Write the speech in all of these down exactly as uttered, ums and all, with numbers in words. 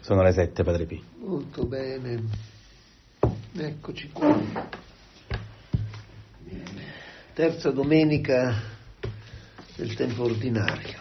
Sono le sette, Padre P. Molto bene, eccoci qua. Terza domenica del tempo ordinario.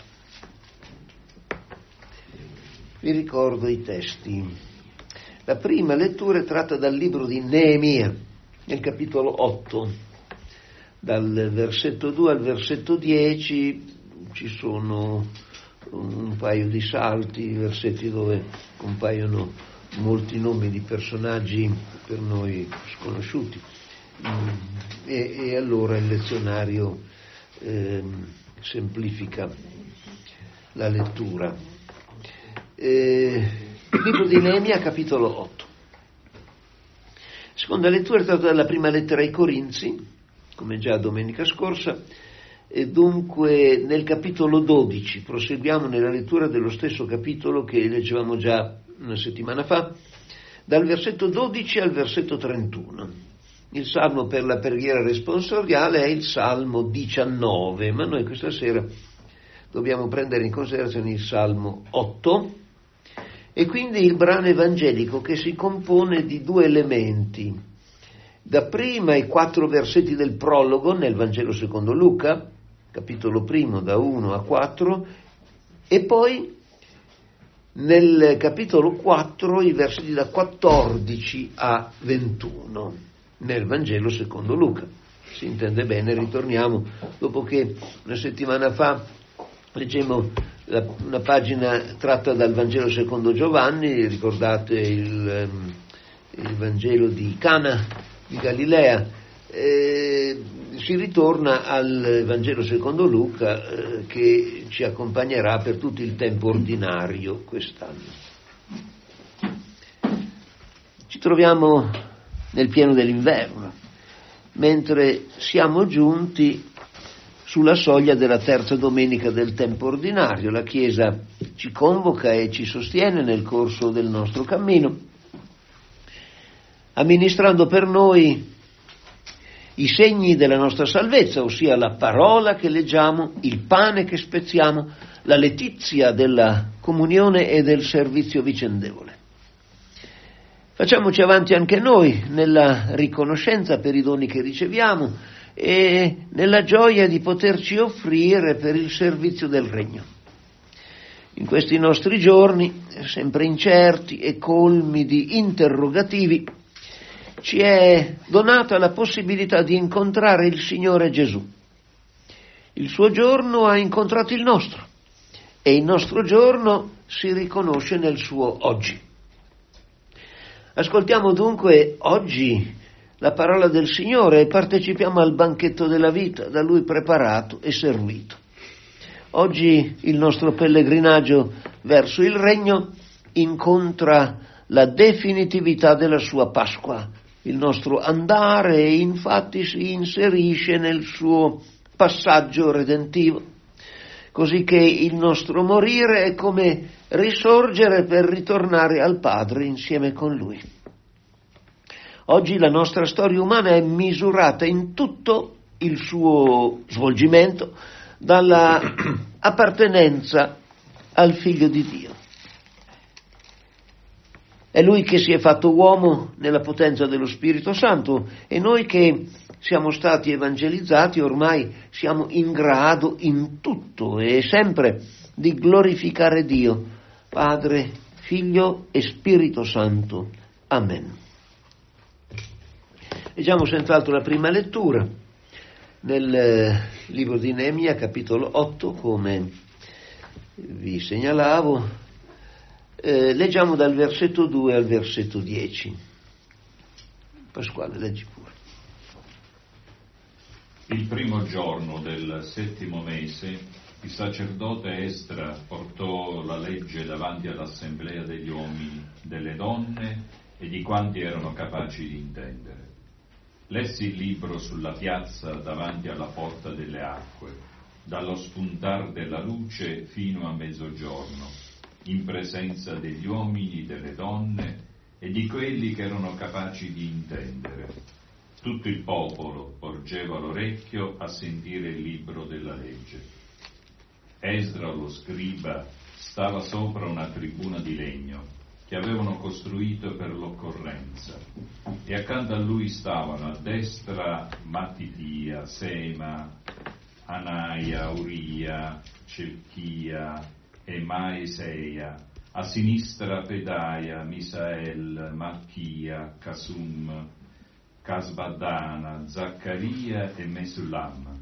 Vi ricordo i testi. La prima lettura è tratta dal libro di Neemia, nel capitolo otto. Dal versetto due al versetto dieci ci sono un paio di salti, versetti dove compaiono molti nomi di personaggi per noi sconosciuti, e, e allora il lezionario eh, semplifica la lettura. Eh, il libro di Neemia, capitolo otto. Seconda lettura è tratta dalla prima lettera ai Corinzi, come già domenica scorsa, e dunque nel capitolo dodici proseguiamo nella lettura dello stesso capitolo che leggevamo già una settimana fa, dal versetto dodici al versetto trentuno. Il salmo per la preghiera responsoriale è il salmo diciannove, ma noi questa sera dobbiamo prendere in considerazione il salmo otto e quindi il brano evangelico, che si compone di due elementi. Dapprima i quattro versetti del prologo nel Vangelo secondo Luca, capitolo primo da uno a quattro, e poi nel capitolo quattro i versetti da quattordici a ventuno nel Vangelo secondo Luca. Si intende bene, ritorniamo dopo che una settimana fa leggemmo la, una pagina tratta dal Vangelo secondo Giovanni, ricordate il, il Vangelo di Cana di Galilea. Eh, si ritorna al Vangelo secondo Luca, eh, che ci accompagnerà per tutto il tempo ordinario quest'anno. Ci troviamo nel pieno dell'inverno, mentre siamo giunti sulla soglia della terza domenica del tempo ordinario. La Chiesa ci convoca e ci sostiene nel corso del nostro cammino, amministrando per noi i segni della nostra salvezza, ossia la parola che leggiamo, il pane che spezziamo, la letizia della comunione e del servizio vicendevole. Facciamoci avanti anche noi nella riconoscenza per i doni che riceviamo e nella gioia di poterci offrire per il servizio del Regno. In questi nostri giorni, sempre incerti e colmi di interrogativi, ci è donata la possibilità di incontrare il Signore Gesù. Il suo giorno ha incontrato il nostro e il nostro giorno si riconosce nel suo oggi. Ascoltiamo dunque oggi la parola del Signore e partecipiamo al banchetto della vita da Lui preparato e servito. Oggi il nostro pellegrinaggio verso il Regno incontra la definitività della sua Pasqua. Il nostro andare infatti si inserisce nel suo passaggio redentivo, così che il nostro morire è come risorgere per ritornare al Padre insieme con Lui. Oggi la nostra storia umana è misurata in tutto il suo svolgimento dalla appartenenza al Figlio di Dio. È Lui che si è fatto uomo nella potenza dello Spirito Santo e noi che siamo stati evangelizzati ormai siamo in grado in tutto e sempre di glorificare Dio, Padre, Figlio e Spirito Santo. Amen. Leggiamo senz'altro la prima lettura nel libro di Neemia, capitolo otto, come vi segnalavo. Eh, leggiamo dal versetto due al versetto dieci. Pasquale, leggi pure. Il primo giorno del settimo mese, il sacerdote Esdra portò la legge davanti all'assemblea degli uomini, delle donne e di quanti erano capaci di intendere. Lessi il libro sulla piazza davanti alla porta delle acque, dallo spuntar della luce fino a mezzogiorno, in presenza degli uomini, delle donne e di quelli che erano capaci di intendere. Tutto il popolo porgeva l'orecchio a sentire il libro della legge. Esdra, lo scriba, stava sopra una tribuna di legno che avevano costruito per l'occorrenza. E accanto a lui stavano a destra Mattitia, Sema, Anaia, Uria, Celchia e Maeseia, a sinistra Pedaia, Misael, Malchia, Casum, Casbadana, Zaccaria e Mesullam.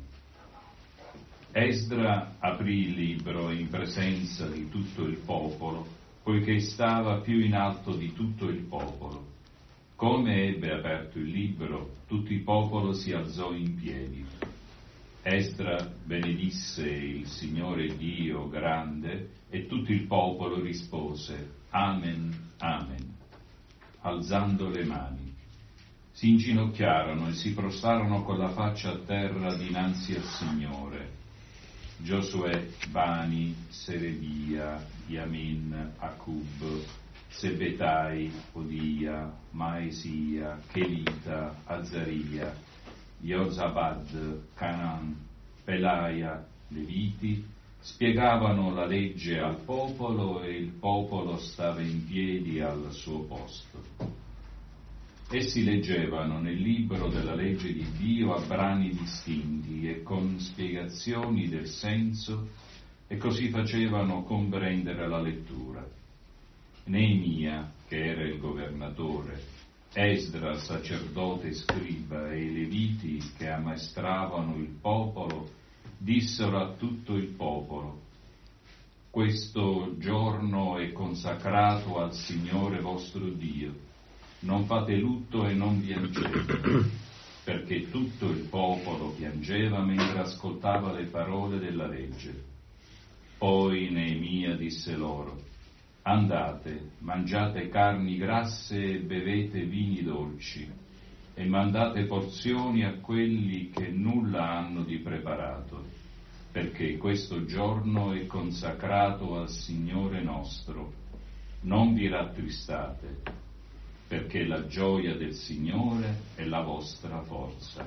Esdra aprì il libro in presenza di tutto il popolo, poiché stava più in alto di tutto il popolo. Come ebbe aperto il libro, tutto il popolo si alzò in piedi. Esdra benedisse il Signore Dio grande e tutto il popolo rispose Amen, Amen, alzando le mani. Si inginocchiarono e si prostrarono con la faccia a terra dinanzi al Signore. Giosuè, Bani, Serebia, Yamin, Acub, Sebetai, Odia, Maesia, Chelita, Azaria, Jozabad, Canan, Pelaia, Leviti, spiegavano la legge al popolo e il popolo stava in piedi al suo posto. Essi leggevano nel libro della legge di Dio a brani distinti e con spiegazioni del senso, e così facevano comprendere la lettura. Neemia, che era il governatore, Esdra, sacerdote e scriba, e i Leviti che ammaestravano il popolo, dissero a tutto il popolo: questo giorno è consacrato al Signore vostro Dio. Non fate lutto e non piangete, perché tutto il popolo piangeva mentre ascoltava le parole della legge. Poi Neemia disse loro: andate, mangiate carni grasse e bevete vini dolci, e mandate porzioni a quelli che nulla hanno di preparato, perché questo giorno è consacrato al Signore nostro. Non vi rattristate, perché la gioia del Signore è la vostra forza.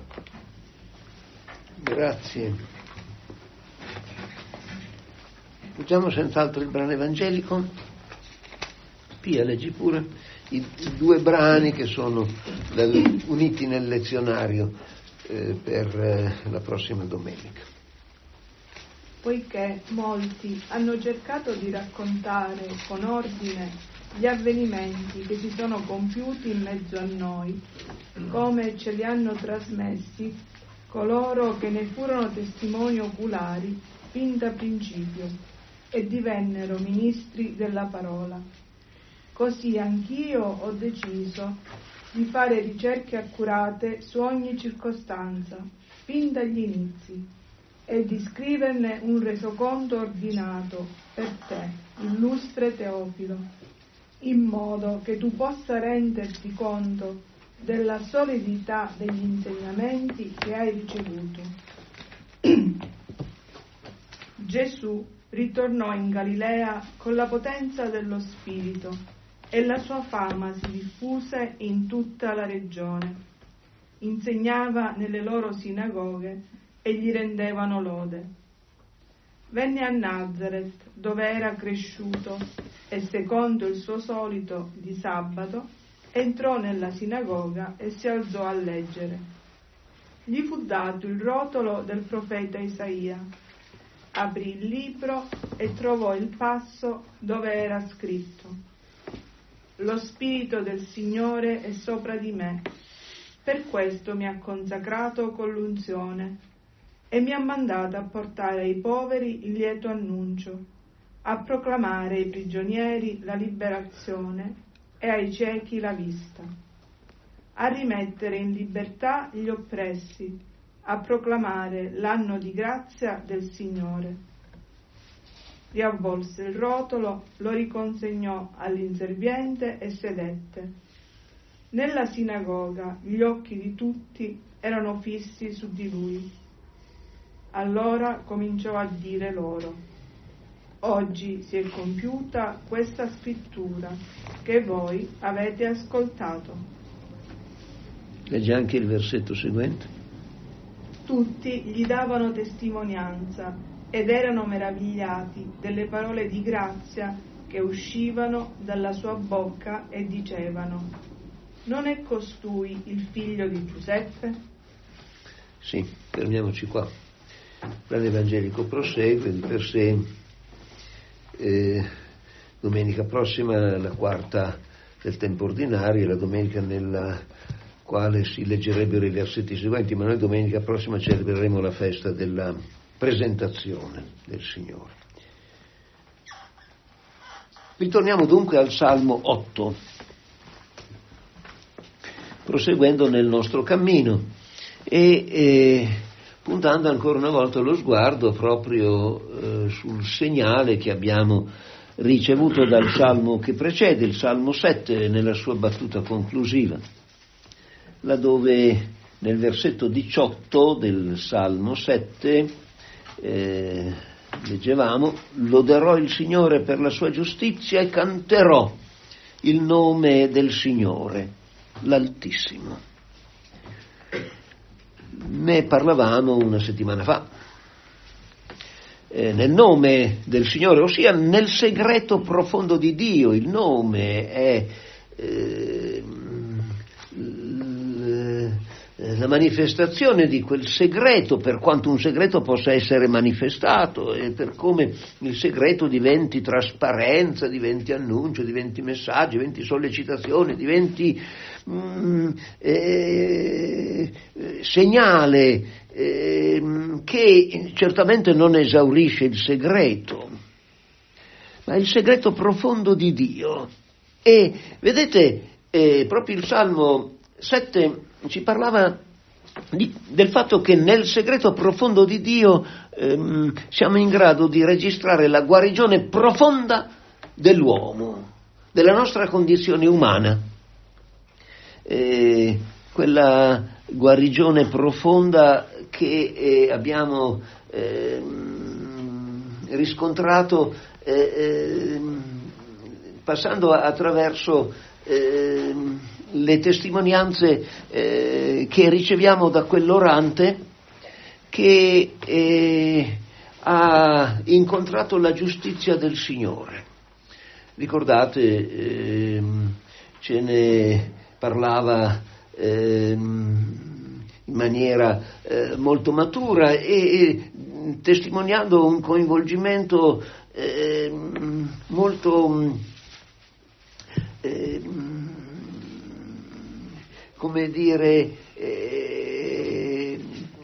Grazie. Leggiamo senz'altro il brano evangelico. Pia, leggi pure i, i due brani che sono dal, uniti nel lezionario eh, per eh, la prossima domenica. Poiché molti hanno cercato di raccontare con ordine gli avvenimenti che si sono compiuti in mezzo a noi, come ce li hanno trasmessi coloro che ne furono testimoni oculari fin da principio e divennero ministri della parola. Così anch'io ho deciso di fare ricerche accurate su ogni circostanza, fin dagli inizi, e di scriverne un resoconto ordinato per te, illustre Teofilo, in modo che tu possa renderti conto della solidità degli insegnamenti che hai ricevuto. Gesù ritornò in Galilea con la potenza dello Spirito e la sua fama si diffuse in tutta la regione. Insegnava nelle loro sinagoghe e gli rendevano lode. Venne a Nazaret, dove era cresciuto, e secondo il suo solito di sabato entrò nella sinagoga e si alzò a leggere. Gli fu dato il rotolo del profeta Isaia. Aprì il libro e trovò il passo dove era scritto: lo Spirito del Signore è sopra di me, per questo mi ha consacrato con l'unzione e mi ha mandato a portare ai poveri il lieto annuncio, a proclamare ai prigionieri la liberazione e ai ciechi la vista, a rimettere in libertà gli oppressi, a proclamare l'anno di grazia del Signore. Riavvolse il rotolo, lo riconsegnò all'inserviente e sedette. Nella sinagoga gli occhi di tutti erano fissi su di lui. Allora cominciò a dire loro: oggi si è compiuta questa scrittura che voi avete ascoltato. Leggi anche il versetto seguente. Tutti gli davano testimonianza ed erano meravigliati delle parole di grazia che uscivano dalla sua bocca e dicevano: non è costui il figlio di Giuseppe? Sì, fermiamoci qua. Il brano evangelico prosegue di per sé. Eh, domenica prossima la quarta del tempo ordinario, la domenica nella quale si leggerebbero i versetti seguenti, ma noi domenica prossima celebreremo la festa della presentazione del Signore. Ritorniamo dunque al Salmo otto, proseguendo nel nostro cammino e eh, puntando ancora una volta lo sguardo proprio eh, sul segnale che abbiamo ricevuto dal Salmo che precede, il Salmo sette, nella sua battuta conclusiva, laddove nel versetto diciotto del Salmo sette eh, leggevamo: loderò il Signore per la sua giustizia e canterò il nome del Signore, l'Altissimo. Ne parlavamo una settimana fa. Eh, nel nome del Signore, ossia nel segreto profondo di Dio. Il nome è eh, la manifestazione di quel segreto, per quanto un segreto possa essere manifestato, e per come il segreto diventi trasparenza, diventi annuncio, diventi messaggio, diventi sollecitazione, diventi mm, eh, segnale eh, che certamente non esaurisce il segreto, ma il segreto profondo di Dio. E vedete, eh, proprio il Salmo sette ci parlava di, del fatto che nel segreto profondo di Dio ehm, siamo in grado di registrare la guarigione profonda dell'uomo, della nostra condizione umana, eh, quella guarigione profonda che eh, abbiamo eh, riscontrato eh, eh, passando attraverso eh, le testimonianze eh, che riceviamo da quell'orante che eh, ha incontrato la giustizia del Signore. Ricordate, eh, ce ne parlava eh, in maniera eh, molto matura e, e testimoniando un coinvolgimento eh, molto eh, come dire, eh,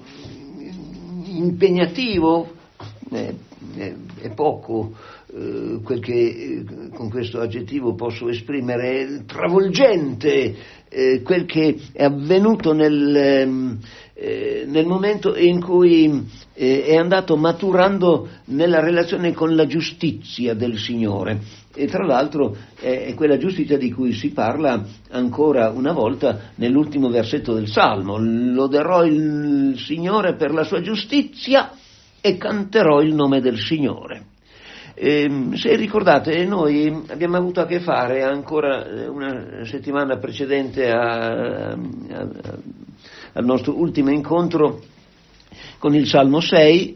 impegnativo, eh, è poco eh, quel che eh, con questo aggettivo posso esprimere, travolgente, eh, quel che è avvenuto nel, eh, nel momento in cui eh, è andato maturando nella relazione con la giustizia del Signore. E tra l'altro è quella giustizia di cui si parla ancora una volta nell'ultimo versetto del Salmo: loderò il Signore per la sua giustizia e canterò il nome del Signore. E, se ricordate, noi abbiamo avuto a che fare ancora una settimana precedente a, a, a, al nostro ultimo incontro con il Salmo sei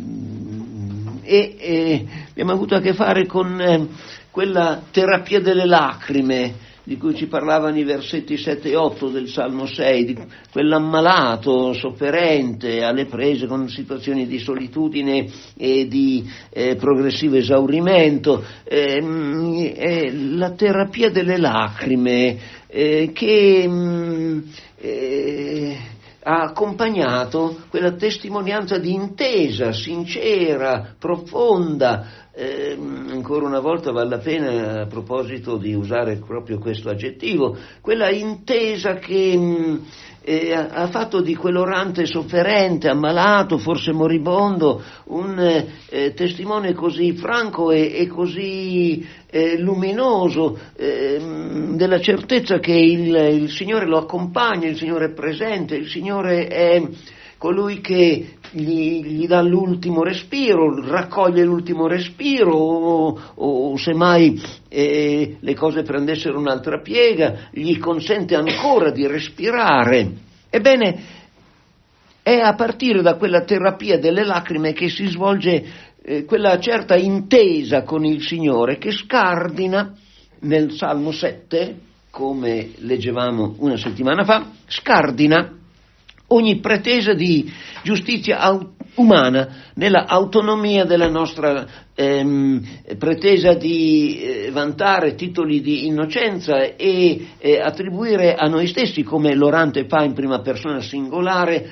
e, e abbiamo avuto a che fare con eh, quella terapia delle lacrime di cui ci parlavano i versetti sette e otto del Salmo sei, di quell'ammalato sofferente alle prese con situazioni di solitudine e di eh, progressivo esaurimento, eh, eh, la terapia delle lacrime eh, che mh, eh, ha accompagnato quella testimonianza di intesa sincera, profonda. Eh, ancora una volta vale la pena, a proposito di usare proprio questo aggettivo, quella intesa che mh, eh, ha fatto di quell'orante sofferente, ammalato, forse moribondo, un eh, testimone così franco e, e così eh, luminoso eh, della certezza che il, il Signore lo accompagna, il Signore è presente, il Signore è colui che Gli, gli dà l'ultimo respiro, raccoglie l'ultimo respiro o, o semmai eh, le cose prendessero un'altra piega, gli consente ancora di respirare. Ebbene, è a partire da quella terapia delle lacrime che si svolge eh, quella certa intesa con il Signore che scardina nel Salmo sette, come leggevamo una settimana fa, scardina ogni pretesa di giustizia au- umana nella autonomia della nostra ehm, pretesa di eh, vantare titoli di innocenza e eh, attribuire a noi stessi, come l'orante fa in prima persona singolare,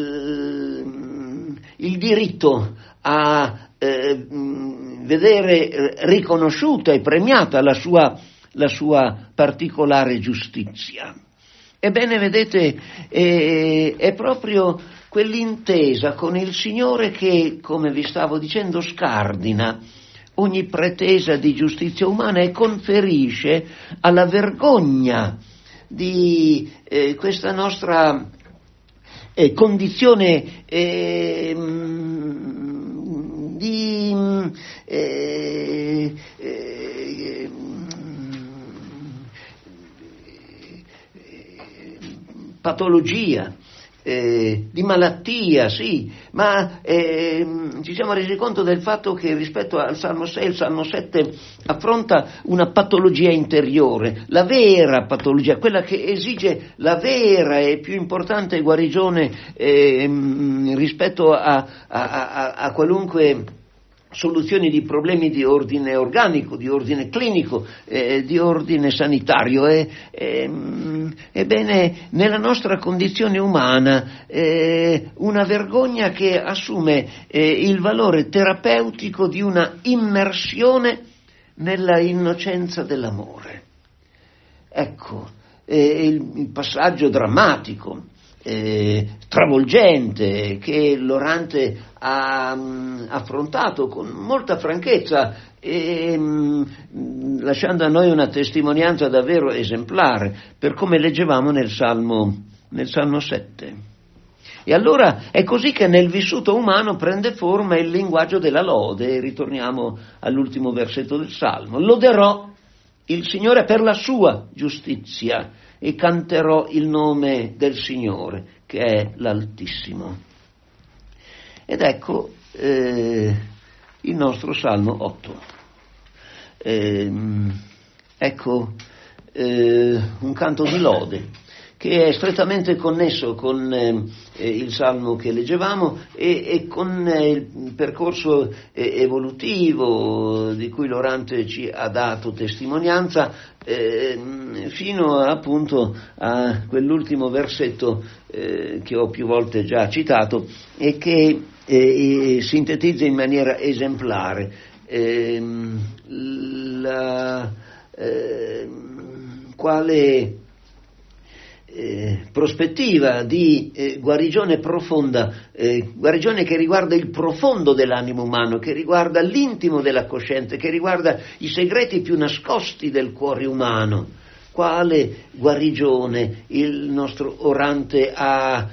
l- il diritto a eh, vedere riconosciuta e premiata la sua, la sua particolare giustizia. Ebbene, vedete, è, è proprio quell'intesa con il Signore che, come vi stavo dicendo, scardina ogni pretesa di giustizia umana e conferisce alla vergogna di eh, questa nostra eh, condizione eh, di eh, eh, patologia, eh, di malattia, sì, ma eh, ci siamo resi conto del fatto che rispetto al Salmo sei, il Salmo sette affronta una patologia interiore, la vera patologia, quella che esige la vera e più importante guarigione eh, rispetto a, a, a, a qualunque soluzioni di problemi di ordine organico, di ordine clinico, eh, di ordine sanitario. E, eh, ebbene, nella nostra condizione umana, eh, una vergogna che assume eh, il valore terapeutico di una immersione nella innocenza dell'amore. Ecco, eh, il, il passaggio drammatico, Eh, travolgente che l'orante ha mh, affrontato con molta franchezza e mh, lasciando a noi una testimonianza davvero esemplare per come leggevamo nel Salmo, nel Salmo sette. E allora è così che nel vissuto umano prende forma il linguaggio della lode. Ritorniamo all'ultimo versetto del Salmo: loderò il Signore per la sua giustizia e canterò il nome del Signore, che è l'Altissimo. Ed ecco eh, il nostro Salmo otto. Eh, ecco eh, un canto di lode che è strettamente connesso con eh, il Salmo che leggevamo e, e con eh, il percorso eh, evolutivo di cui l'orante ci ha dato testimonianza eh, fino appunto a quell'ultimo versetto eh, che ho più volte già citato e che eh, sintetizza in maniera esemplare eh, la eh, quale Eh, prospettiva di eh, guarigione profonda, eh, guarigione che riguarda il profondo dell'animo umano, che riguarda l'intimo della coscienza, che riguarda i segreti più nascosti del cuore umano. Quale guarigione il nostro orante ha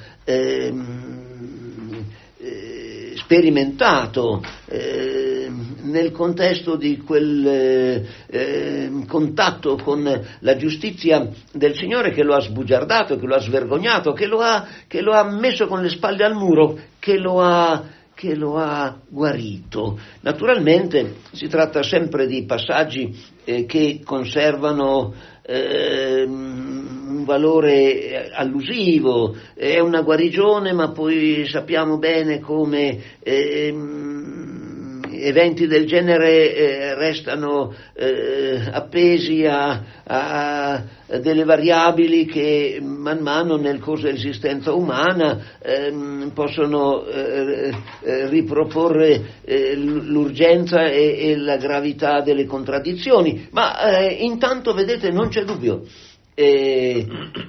ehm, eh, sperimentato eh, nel contesto di quel eh, eh, contatto con la giustizia del Signore, che lo ha sbugiardato, che lo ha svergognato, che lo ha, che lo ha messo con le spalle al muro, che lo ha, che lo ha guarito. Naturalmente si tratta sempre di passaggi eh, che conservano eh, un valore allusivo, è una guarigione, ma poi sappiamo bene come eh, eventi del genere eh, restano eh, appesi a, a delle variabili che man mano nel corso dell'esistenza umana ehm, possono eh, eh, riproporre eh, l'urgenza e, e la gravità delle contraddizioni, ma eh, intanto vedete non c'è dubbio, eh,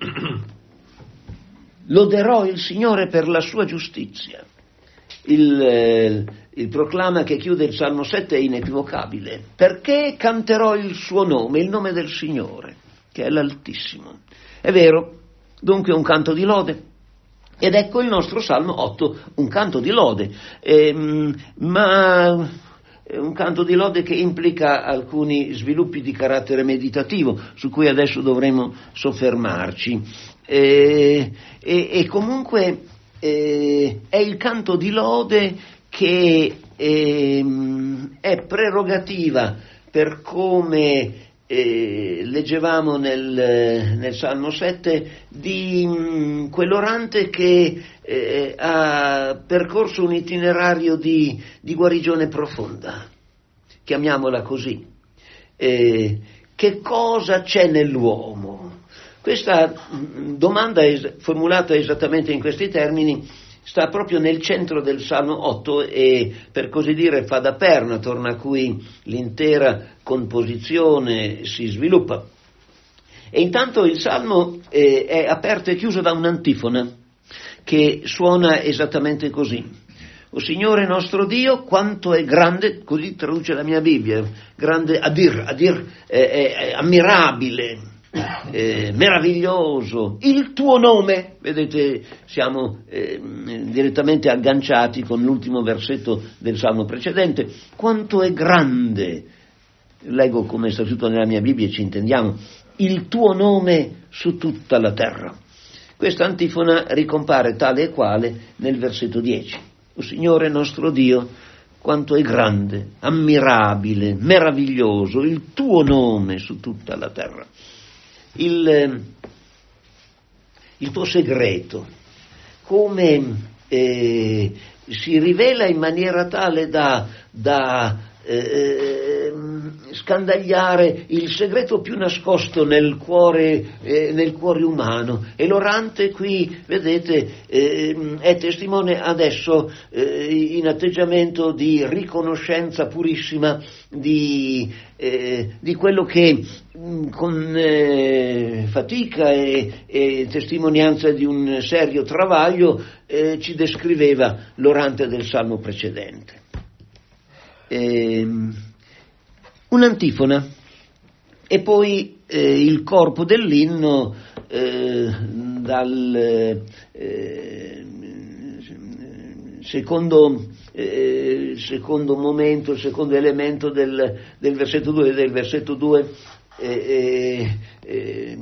loderò il Signore per la sua giustizia. Il, eh, il proclama che chiude il Salmo sette è inequivocabile: perché canterò il suo nome, il nome del Signore, che è l'Altissimo. È vero, dunque un canto di lode. Ed ecco il nostro Salmo otto, un canto di lode, ehm, ma è un canto di lode che implica alcuni sviluppi di carattere meditativo, su cui adesso dovremo soffermarci. E, e, e comunque eh, è il canto di lode che eh, è prerogativa, per come eh, leggevamo nel, nel Salmo sette, di mh, quell'orante che eh, ha percorso un itinerario di, di guarigione profonda, chiamiamola così. Eh, che cosa c'è nell'uomo? Questa domanda es- formulata esattamente in questi termini sta proprio nel centro del Salmo otto e, per così dire, fa da perna attorno a cui l'intera composizione si sviluppa. E intanto il Salmo eh, è aperto e chiuso da un'antifona che suona esattamente così: O Signore nostro Dio, quanto è grande, così traduce la mia Bibbia, grande, adir, adir, eh, è ammirabile, eh, meraviglioso, il tuo nome. Vedete, siamo eh, direttamente agganciati con l'ultimo versetto del Salmo precedente. Quanto è grande, leggo come sta scritto nella mia Bibbia e ci intendiamo, il tuo nome su tutta la terra. Questa antifona ricompare tale e quale nel versetto dieci. O Signore nostro Dio, quanto è grande, ammirabile, meraviglioso il tuo nome su tutta la terra. Il, il tuo segreto, come eh, si rivela in maniera tale da, da eh, scandagliare il segreto più nascosto nel cuore, eh, nel cuore umano. E l'orante qui, vedete, eh, è testimone adesso eh, in atteggiamento di riconoscenza purissima di, eh, di quello che mh, con eh, fatica e, e testimonianza di un serio travaglio eh, ci descriveva l'orante del Salmo precedente. Eh, un'antifona e poi eh, il corpo dell'inno eh, dal eh, secondo, eh, secondo momento, il secondo elemento del, del versetto due, del versetto due eh, eh,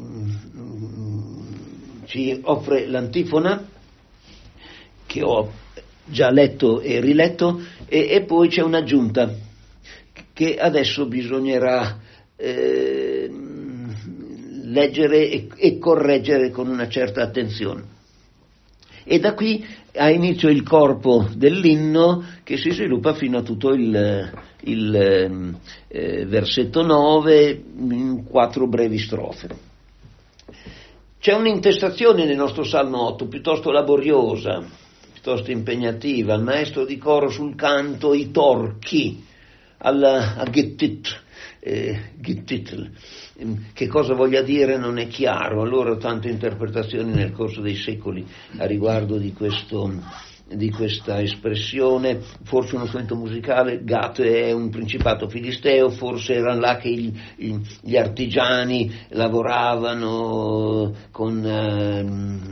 ci offre l'antifona che ho già letto e riletto, e, e poi c'è un'aggiunta che adesso bisognerà eh, leggere e, e correggere con una certa attenzione. E da qui ha inizio il corpo dell'inno che si sviluppa fino a tutto il, il eh, versetto nove in quattro brevi strofe. C'è un'intestazione nel nostro Salmo otto piuttosto laboriosa, piuttosto impegnativa. Il maestro di coro sul canto i torchi alla a Gittit, eh, Gittitl. Che cosa voglia dire non è chiaro, allora tante interpretazioni nel corso dei secoli a riguardo di questo, di questa espressione. Forse uno strumento musicale, Gat è un principato filisteo, forse era là che il, il, gli artigiani lavoravano con eh,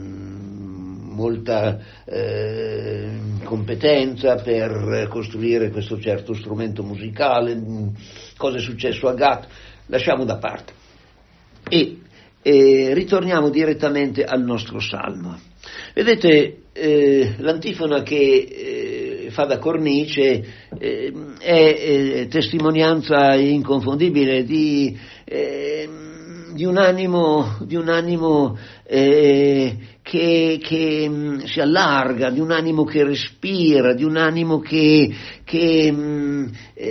molta eh, competenza per costruire questo certo strumento musicale. Cosa è successo a Gat? Lasciamo da parte e eh, ritorniamo direttamente al nostro salmo. Vedete, eh, l'antifona che eh, fa da cornice eh, è eh, testimonianza inconfondibile di, eh, di un animo, di un animo eh, che, che mh, si allarga, di un animo che respira, di un animo che, che mh,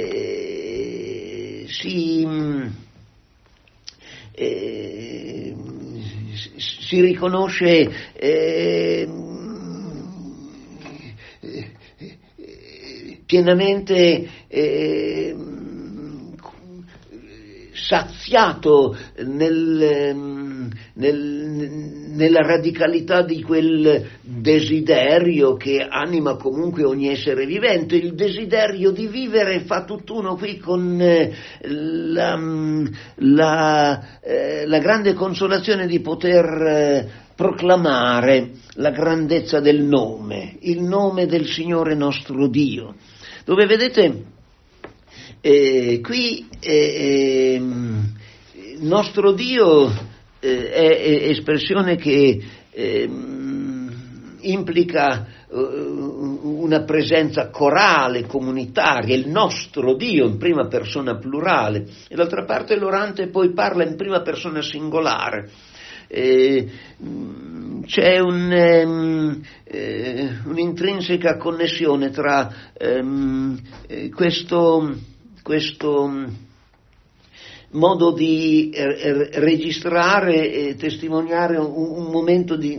eh, si... Mh, Eh, si riconosce eh, pienamente eh, saziato nel, nel, nella radicalità di quel desiderio che anima comunque ogni essere vivente, il desiderio di vivere fa tutt'uno qui con eh, la, la, eh, la grande consolazione di poter eh, proclamare la grandezza del nome, il nome del Signore nostro Dio, dove vedete Eh, qui eh, eh, nostro Dio eh, è, è espressione che eh, implica una presenza corale, comunitaria, il nostro Dio in prima persona plurale, e d'altra parte l'orante poi parla in prima persona singolare. Eh, c'è un, ehm, eh, un'intrinseca connessione tra ehm, eh, questo, questo modo di eh, registrare e testimoniare un, un momento di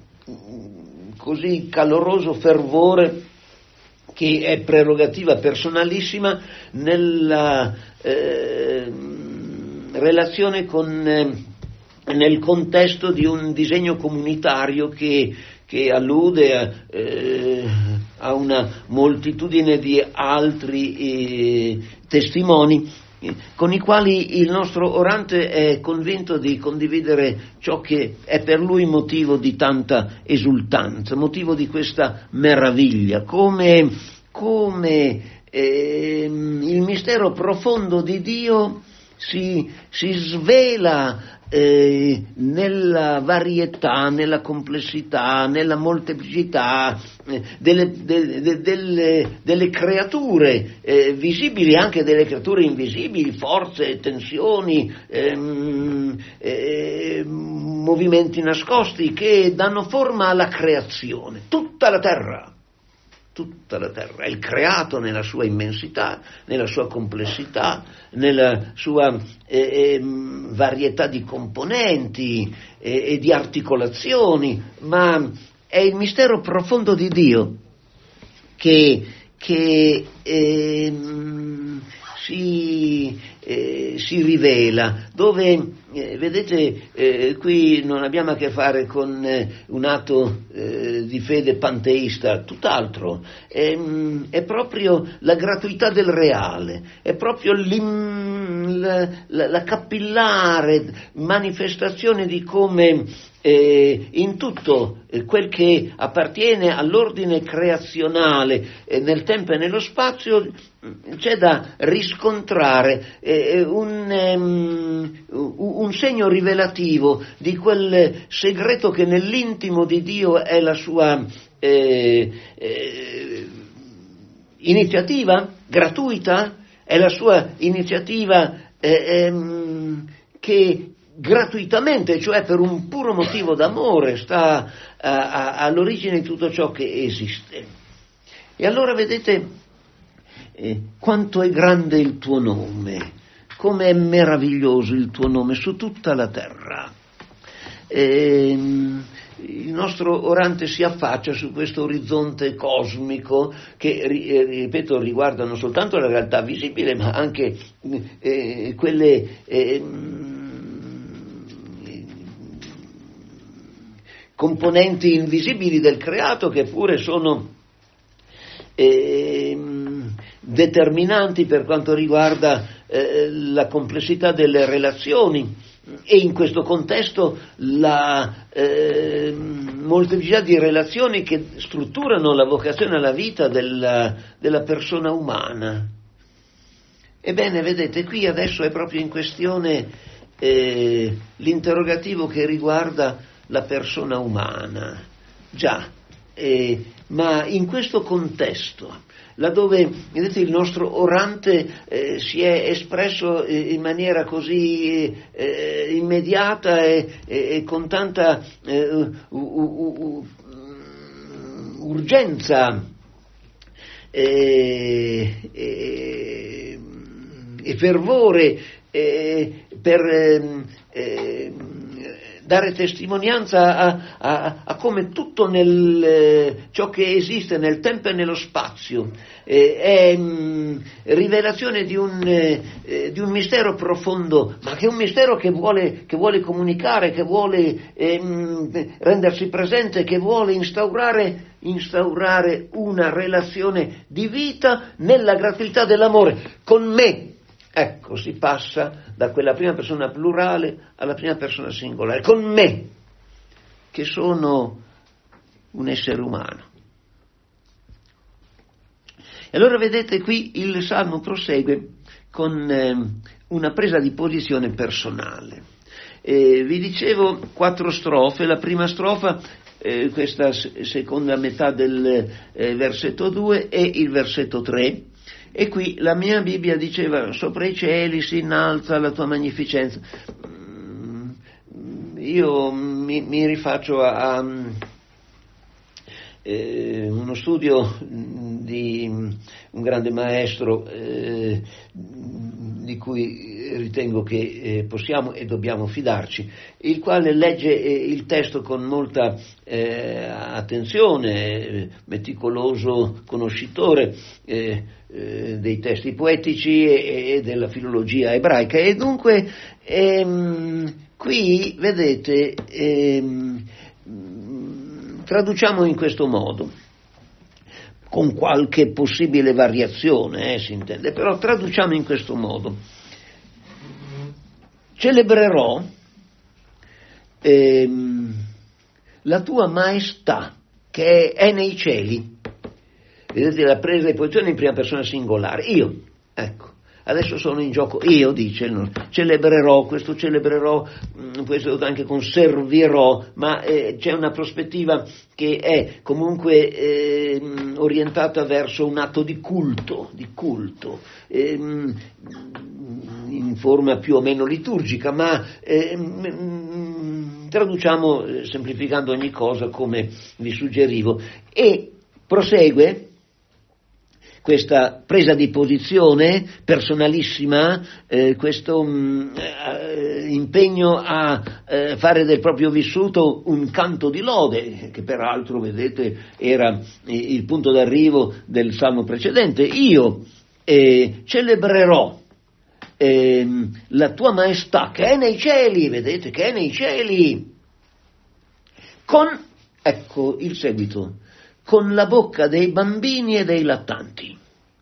così caloroso fervore che è prerogativa personalissima nella eh, relazione con eh, nel contesto di un disegno comunitario che, che allude a, eh, a una moltitudine di altri eh, testimoni eh, con i quali il nostro orante è convinto di condividere ciò che è per lui motivo di tanta esultanza, motivo di questa meraviglia, come, come eh, il mistero profondo di Dio si, si svela Eh, nella varietà, nella complessità, nella molteplicità eh, delle, de, de, delle, delle creature eh, visibili, anche delle creature invisibili, forze, tensioni, ehm, eh, movimenti nascosti che danno forma alla creazione. Tutta la terra, tutta la terra, il creato nella sua immensità, nella sua complessità, nella sua eh, eh, varietà di componenti eh, e di articolazioni, ma è il mistero profondo di Dio che, che eh, si, eh, si rivela, dove eh, vedete eh, qui non abbiamo a che fare con eh, un atto eh, di fede panteista, tutt'altro, è, è proprio la gratuità del reale, è proprio la, la, la capillare manifestazione di come eh, in tutto eh, quel che appartiene all'ordine creazionale eh, nel tempo e nello spazio c'è da riscontrare eh, un, um, un segno rivelativo di quel segreto che nell'intimo di Dio è la sua eh, eh, iniziativa gratuita, è la sua iniziativa eh, ehm, che gratuitamente, cioè per un puro motivo d'amore, sta a, a, all'origine di tutto ciò che esiste. E allora vedete eh, quanto è grande il tuo nome, come è meraviglioso il tuo nome su tutta la terra. E, il nostro orante si affaccia su questo orizzonte cosmico che, ripeto, riguarda non soltanto la realtà visibile, ma anche eh, quelle eh, componenti invisibili del creato che pure sono eh, determinanti per quanto riguarda eh, la complessità delle relazioni. E in questo contesto la eh, molteplicità di relazioni che strutturano la vocazione alla vita della, della persona umana. Ebbene, vedete, qui adesso è proprio in questione eh, l'interrogativo che riguarda la persona umana. Già, eh, ma in questo contesto, laddove, vedete, il nostro orante eh, si è espresso eh, in maniera così eh, immediata e, e, e con tanta eh, u, u, u, urgenza e, e, e fervore e, per eh, dare testimonianza a, a, a come tutto nel, eh, ciò che esiste nel tempo e nello spazio eh, è mh, rivelazione di un, eh, di un mistero profondo, ma che è un mistero che vuole, che vuole comunicare, che vuole eh, mh, rendersi presente, che vuole instaurare, instaurare una relazione di vita nella gratuità dell'amore con me. Ecco, si passa da quella prima persona plurale alla prima persona singolare, con me, che sono un essere umano. E allora vedete qui il Salmo prosegue con eh, una presa di posizione personale. Eh, vi dicevo quattro strofe, la prima strofa eh, questa seconda metà del eh, versetto due e il versetto tre. E qui la mia Bibbia diceva: sopra i cieli si innalza la tua magnificenza. Io mi, mi rifaccio a, a eh, uno studio di un grande maestro eh, di cui ritengo che eh, possiamo e dobbiamo fidarci, il quale legge eh, il testo con molta eh, attenzione, meticoloso conoscitore eh, eh, dei testi poetici e, e della filologia ebraica, e dunque ehm, qui vedete ehm, traduciamo in questo modo, con qualche possibile variazione, eh, si intende, però traduciamo in questo modo: celebrerò ehm, la tua maestà che è nei cieli. Vedete la presa di posizione in prima persona singolare, io, ecco. Adesso sono in gioco io, dice, celebrerò, questo celebrerò, questo anche con servirò, ma eh, c'è una prospettiva che è comunque eh, orientata verso un atto di culto, di culto, eh, in forma più o meno liturgica, ma eh, traduciamo semplificando ogni cosa come vi suggerivo. E prosegue questa presa di posizione personalissima, eh, questo mh, eh, impegno a eh, fare del proprio vissuto un canto di lode, che peraltro, vedete, era eh, il punto d'arrivo del salmo precedente. Io eh, celebrerò eh, la tua maestà che è nei cieli, vedete, che è nei cieli, con, ecco il seguito, con la bocca dei bambini e dei lattanti.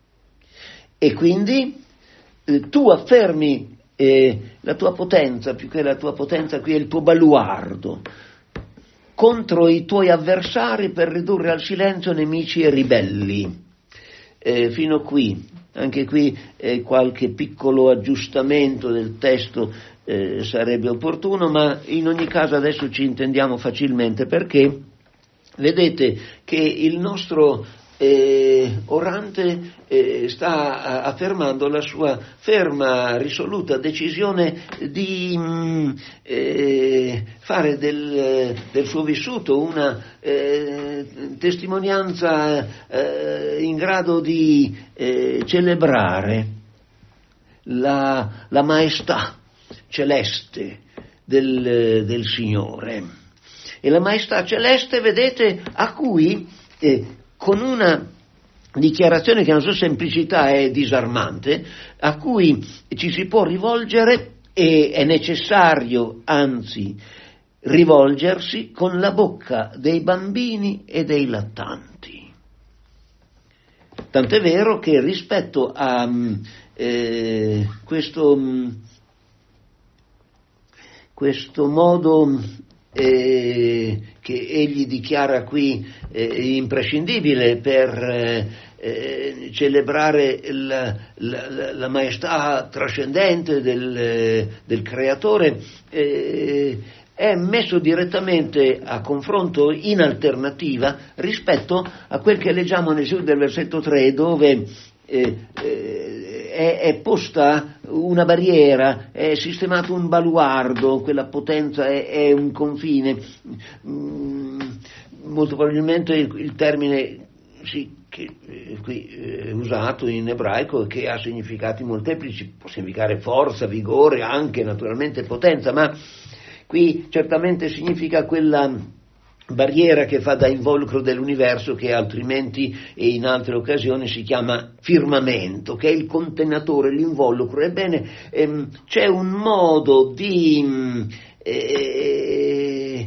E quindi eh, tu affermi eh, la tua potenza, più che la tua potenza qui è il tuo baluardo, contro i tuoi avversari per ridurre al silenzio nemici e ribelli. Eh, fino qui, anche qui eh, qualche piccolo aggiustamento del testo eh, sarebbe opportuno, ma in ogni caso adesso ci intendiamo facilmente, perché vedete che il nostro eh, orante eh, sta affermando la sua ferma, risoluta decisione di mh, eh, fare del, del suo vissuto una eh, testimonianza eh, in grado di eh, celebrare la, la maestà celeste del, del Signore. E la maestà celeste, vedete, a cui eh, con una dichiarazione che nella sua semplicità è disarmante, a cui ci si può rivolgere, e è necessario anzi rivolgersi, con la bocca dei bambini e dei lattanti. Tant'è vero che rispetto a eh, questo, questo modo Eh, che egli dichiara qui eh, imprescindibile per eh, celebrare la, la, la maestà trascendente del, del Creatore, eh, è messo direttamente a confronto in alternativa rispetto a quel che leggiamo nel seguito del versetto tre, dove eh, eh, È, è posta una barriera, è sistemato un baluardo, quella potenza è, è un confine. Mm, molto probabilmente il, il termine sì, che eh, qui è usato in ebraico, che ha significati molteplici, può significare forza, vigore, anche naturalmente potenza, ma qui certamente significa quella barriera che fa da involucro dell'universo, che altrimenti e in altre occasioni si chiama firmamento, che è il contenitore, l'involucro. Ebbene, ehm, c'è un modo di eh,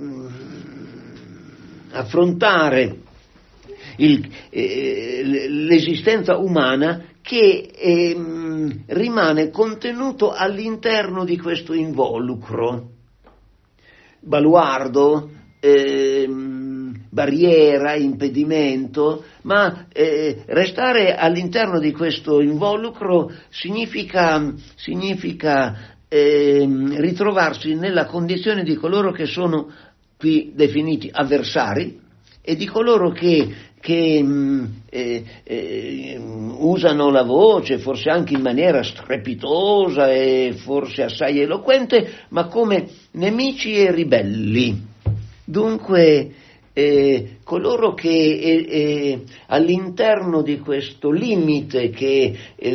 affrontare il, eh, l'esistenza umana che ehm, rimane contenuto all'interno di questo involucro. Baluardo, Eh, barriera, impedimento, ma eh, restare all'interno di questo involucro significa, significa eh, ritrovarsi nella condizione di coloro che sono qui definiti avversari, e di coloro che, che mh, eh, eh, usano la voce, forse anche in maniera strepitosa e forse assai eloquente, ma come nemici e ribelli. Dunque, eh, coloro che eh, eh, all'interno di questo limite che eh,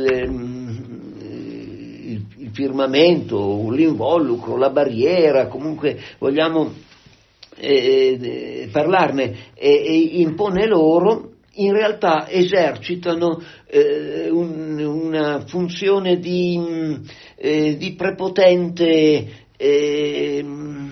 il, il firmamento, l'involucro, la barriera, comunque vogliamo Eh, parlarne, e, e impone loro, in realtà esercitano eh, un, una funzione di, eh, di prepotente eh,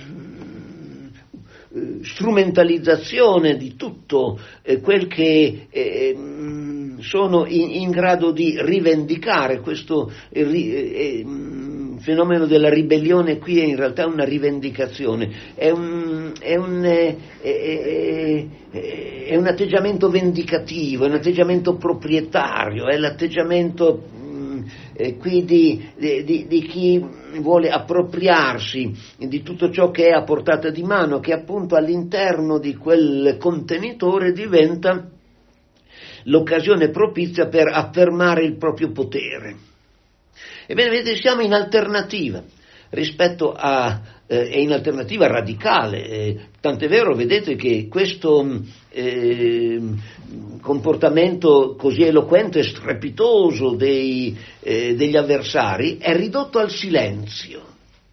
strumentalizzazione di tutto eh, quel che eh, sono in, in grado di rivendicare. Questo eh, eh, fenomeno della ribellione qui è in realtà una rivendicazione, è un, è un, è, è, è un atteggiamento vendicativo, è un atteggiamento proprietario, è l'atteggiamento mh, eh, qui di, di, di chi vuole appropriarsi di tutto ciò che è a portata di mano, che appunto all'interno di quel contenitore diventa l'occasione propizia per affermare il proprio potere. Ebbene, vedete, siamo in alternativa rispetto a, eh, è in alternativa radicale, eh, tant'è vero, vedete, che questo eh, comportamento così eloquente e strepitoso dei, eh, degli avversari è ridotto al silenzio,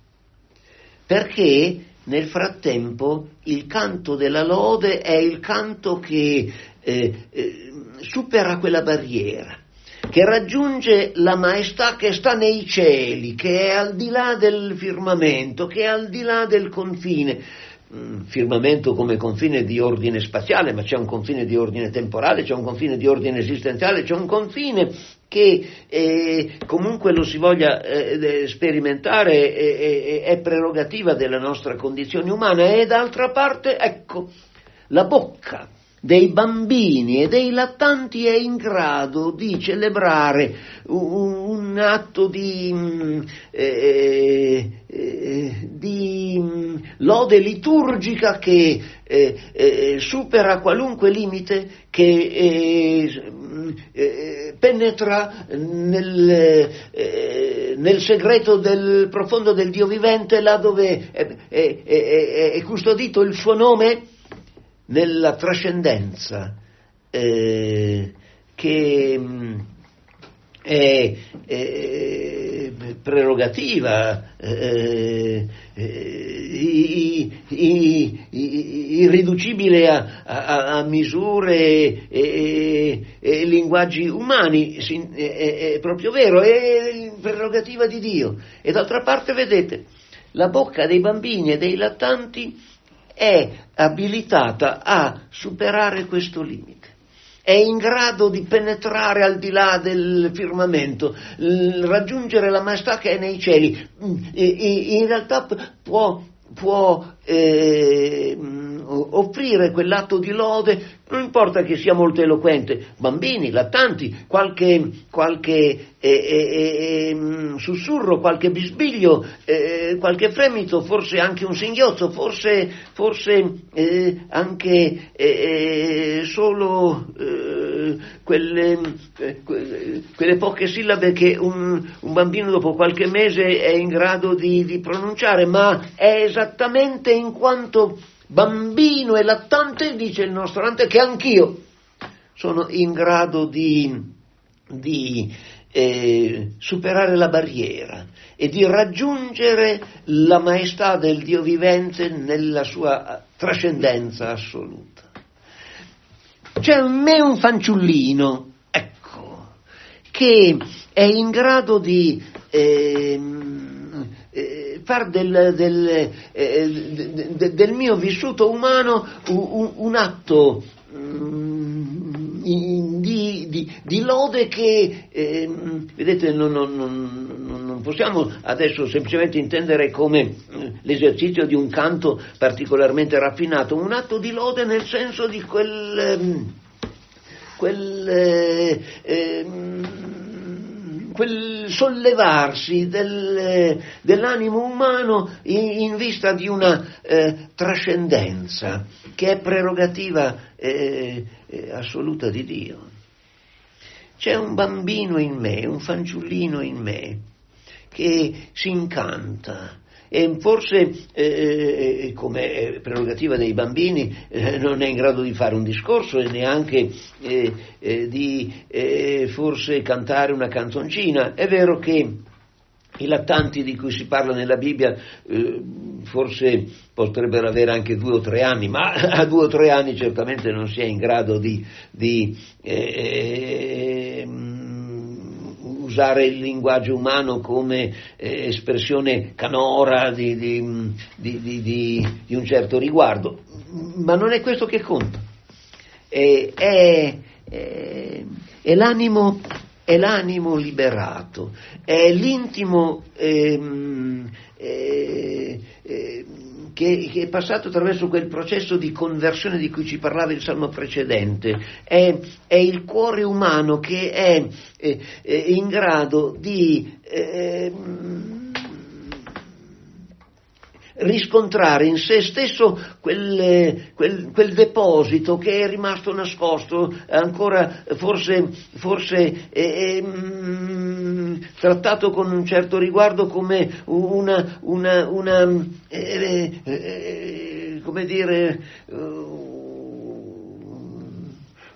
perché nel frattempo il canto della lode è il canto che eh, eh, supera quella barriera, che raggiunge la maestà che sta nei cieli, che è al di là del firmamento, che è al di là del confine. Firmamento come confine di ordine spaziale, ma c'è un confine di ordine temporale, c'è un confine di ordine esistenziale, c'è un confine che eh, comunque lo si voglia eh, sperimentare eh, è prerogativa della nostra condizione umana. E d'altra parte, ecco, la bocca dei bambini e dei lattanti è in grado di celebrare un, un atto di, eh, eh, di lode liturgica che eh, eh, supera qualunque limite, che eh, eh, penetra nel, eh, nel segreto del profondo del Dio vivente, là dove è, è, è, è custodito il suo nome, nella trascendenza eh, che mh, è, è prerogativa eh, eh, irriducibile a, a, a misure e, e, e linguaggi umani, è, è proprio vero, è prerogativa di Dio. E d'altra parte, vedete, la bocca dei bambini e dei lattanti è abilitata a superare questo limite, è in grado di penetrare al di là del firmamento, l- raggiungere la maestà che è nei cieli. E, e, in realtà può, può eh, offrire quell'atto di lode, non importa che sia molto eloquente, bambini, lattanti, qualche, qualche eh, eh, eh, sussurro, qualche bisbiglio, eh, qualche fremito, forse anche un singhiozzo, forse, forse eh, anche eh, solo eh, quelle, eh, quelle poche sillabe che un, un bambino dopo qualche mese è in grado di, di pronunciare, ma è esattamente in quanto bambino e lattante, dice il nostro Ante, che anch'io sono in grado di, di eh, superare la barriera e di raggiungere la maestà del Dio vivente nella sua trascendenza assoluta. C'è in me un fanciullino, ecco, che è in grado di eh, eh, far del, del, eh, de, del mio vissuto umano un, un atto um, di, di, di lode che, eh, vedete, non, non, non, non possiamo adesso semplicemente intendere come l'esercizio di un canto particolarmente raffinato, un atto di lode nel senso di quel... quel eh, eh, quel sollevarsi del, dell'animo umano in, in vista di una eh, trascendenza che è prerogativa eh, eh, assoluta di Dio. C'è un bambino in me, un fanciullino in me che si incanta. E forse, eh, come prerogativa dei bambini, eh, non è in grado di fare un discorso e neanche eh, eh, di eh, forse cantare una canzoncina. È vero che i lattanti di cui si parla nella Bibbia eh, forse potrebbero avere anche due o tre anni, ma a due o tre anni certamente non si è in grado di, di eh, usare il linguaggio umano come eh, espressione canora di, di, di, di, di, di un certo riguardo, ma non è questo che conta. È, è, è, è l'animo, è l'animo liberato, è l'intimo ehm, eh, eh, che, che è passato attraverso quel processo di conversione di cui ci parlava il salmo precedente. È, è il cuore umano che è, è, è in grado di eh, riscontrare in se stesso quel, quel, quel deposito che è rimasto nascosto, ancora forse, forse eh, mh, trattato con un certo riguardo come una, una, una eh, eh, come dire, uh,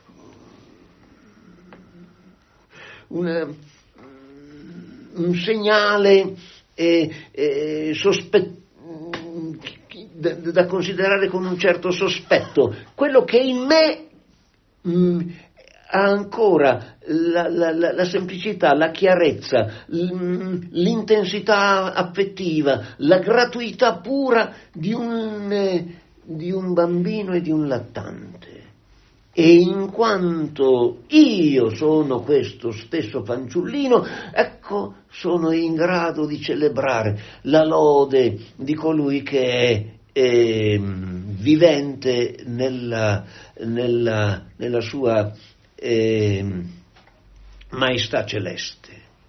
una, un segnale eh, eh, sospettato, Da, da considerare con un certo sospetto. Quello che in me mh, ha ancora la, la, la, la semplicità, la chiarezza, l'intensità affettiva, la gratuità pura di un, eh, di un bambino e di un lattante. E in quanto io sono questo stesso fanciullino, ecco, sono in grado di celebrare la lode di colui che è eh, vivente nella, nella, nella sua eh, maestà celeste.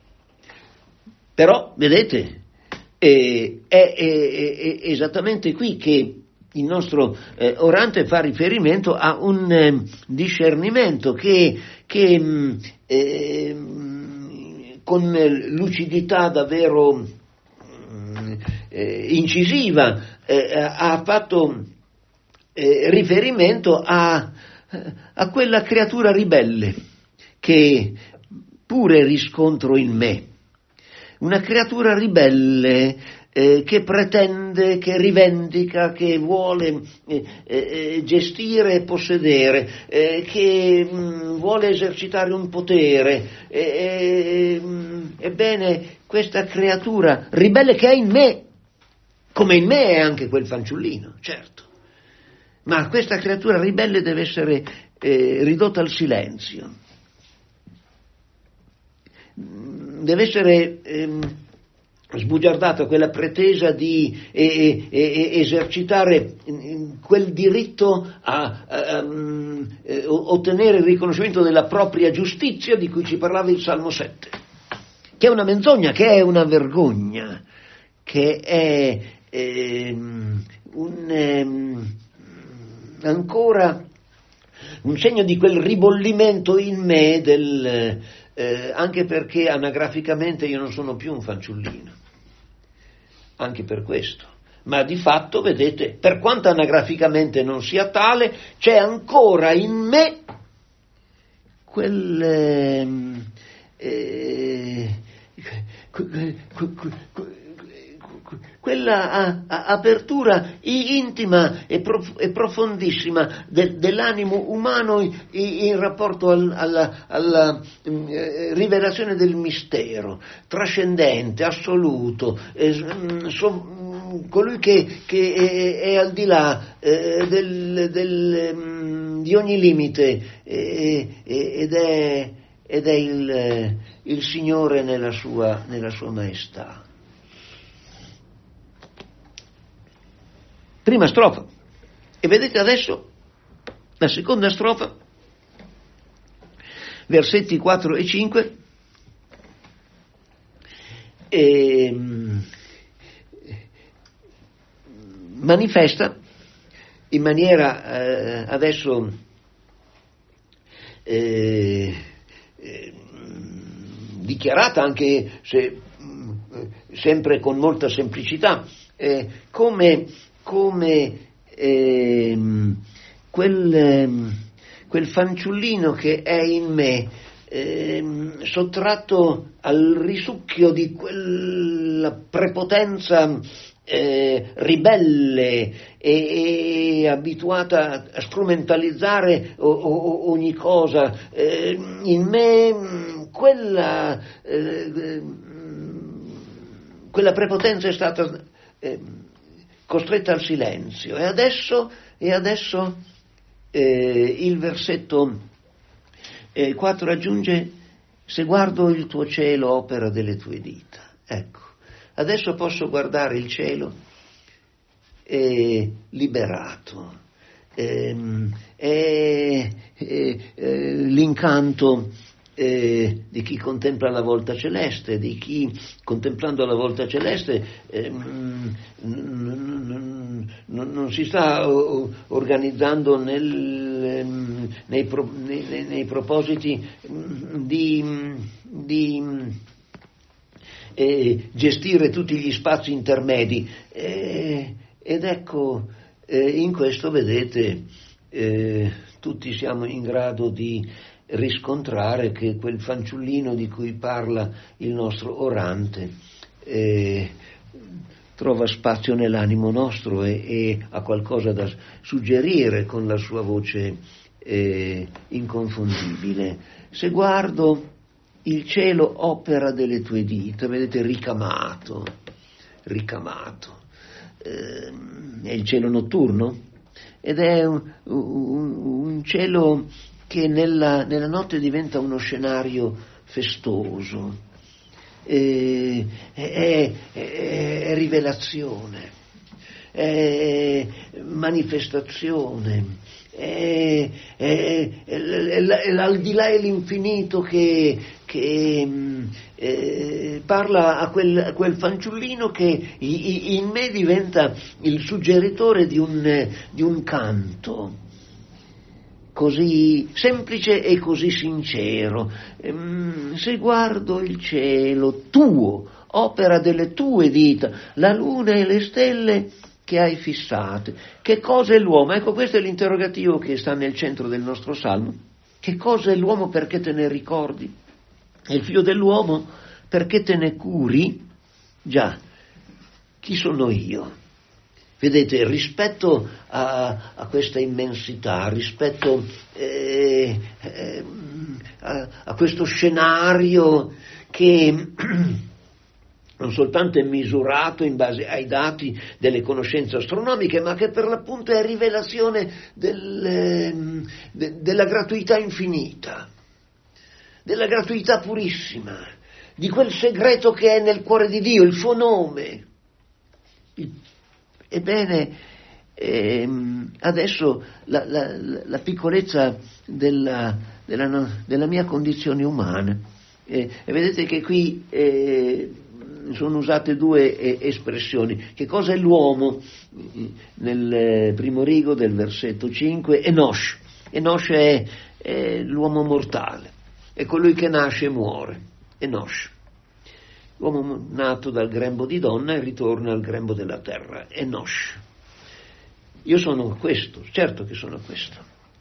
Però, vedete, eh, è, è, è esattamente qui che il nostro eh, orante fa riferimento a un eh, discernimento che, che eh, con lucidità davvero eh, incisiva eh, ha fatto eh, riferimento a, a quella creatura ribelle che pure riscontro in me. Una creatura ribelle Eh, che pretende, che rivendica, che vuole eh, eh, gestire e possedere, eh, che mh, vuole esercitare un potere. Eh, eh, ebbene, questa creatura ribelle che è in me, come in me è anche quel fanciullino, certo, ma questa creatura ribelle deve essere eh, ridotta al silenzio, deve essere ehm, sbugiardata quella pretesa di eh, eh, esercitare quel diritto a, a, a, a ottenere il riconoscimento della propria giustizia di cui ci parlava il Salmo sette, che è una menzogna, che è una vergogna, che è eh, un, eh, ancora un segno di quel ribollimento in me del, eh, anche perché anagraficamente io non sono più un fanciullino. Anche per questo, ma di fatto, vedete, per quanto anagraficamente non sia tale, c'è ancora in me quel eh, eh, quella a, a, apertura intima e, prof, e profondissima de, dell'animo umano in, in rapporto al, alla, alla eh, rivelazione del mistero trascendente, assoluto, eh, so, colui che, che è, è al di là eh, del, del, di ogni limite eh, ed è, ed è il, il Signore nella sua, nella sua maestà. Prima strofa, e vedete adesso la seconda strofa, versetti quattro e cinque, eh, manifesta in maniera eh, adesso eh, eh, dichiarata, anche se sempre con molta semplicità, eh, come, come eh, quel, quel fanciullino che è in me, eh, sottratto al risucchio di quella prepotenza eh, ribelle e, e abituata a strumentalizzare o, o, ogni cosa, eh, in me quella eh, quella prepotenza è stata eh, costretta al silenzio. E adesso, e adesso eh, il versetto eh, quattro aggiunge: se guardo il tuo cielo, opera delle tue dita. Ecco, adesso posso guardare il cielo eh, liberato. Eh, è, è, è l'incanto Eh, di chi contempla la volta celeste, di chi contemplando la volta celeste eh, non, non, non, non si sta organizzando nel, nei, pro, nei, nei propositi di, di eh, gestire tutti gli spazi intermedi, eh, ed ecco eh, in questo vedete eh, tutti siamo in grado di riscontrare che quel fanciullino di cui parla il nostro orante eh, trova spazio nell'animo nostro e, e ha qualcosa da suggerire con la sua voce eh, inconfondibile. Se guardo il cielo, opera delle tue dita, vedete, ricamato, ricamato. Eh, è il cielo notturno ed è un, un, un cielo che nella, nella notte diventa uno scenario festoso, è, è, è, è rivelazione, è manifestazione, è, è, è, è l'aldilà e l'infinito che, che eh, parla a quel, a quel fanciullino che in me diventa il suggeritore di un, di un canto così semplice e così sincero. Se guardo il cielo tuo, opera delle tue dita, la luna e le stelle che hai fissate, che cosa è l'uomo? Ecco, questo è l'interrogativo che sta nel centro del nostro salmo. Che cosa è l'uomo perché te ne ricordi? E il figlio dell'uomo perché te ne curi? Già, chi sono io? Vedete, rispetto a, a questa immensità, rispetto eh, eh, a, a questo scenario che non soltanto è misurato in base ai dati delle conoscenze astronomiche, ma che per l'appunto è rivelazione del, de, della gratuità infinita, della gratuità purissima, di quel segreto che è nel cuore di Dio, il suo nome. Il, Ebbene, ehm, adesso la, la, la piccolezza della, della, della mia condizione umana, eh, e vedete che qui eh, sono usate due eh, espressioni. Che cosa è l'uomo? Nel primo rigo del versetto cinque, Enosh. Enosh è, è l'uomo mortale, è colui che nasce e muore. Enosh. L'uomo nato dal grembo di donna e ritorna al grembo della terra, Enosh. Io sono questo, certo che sono questo.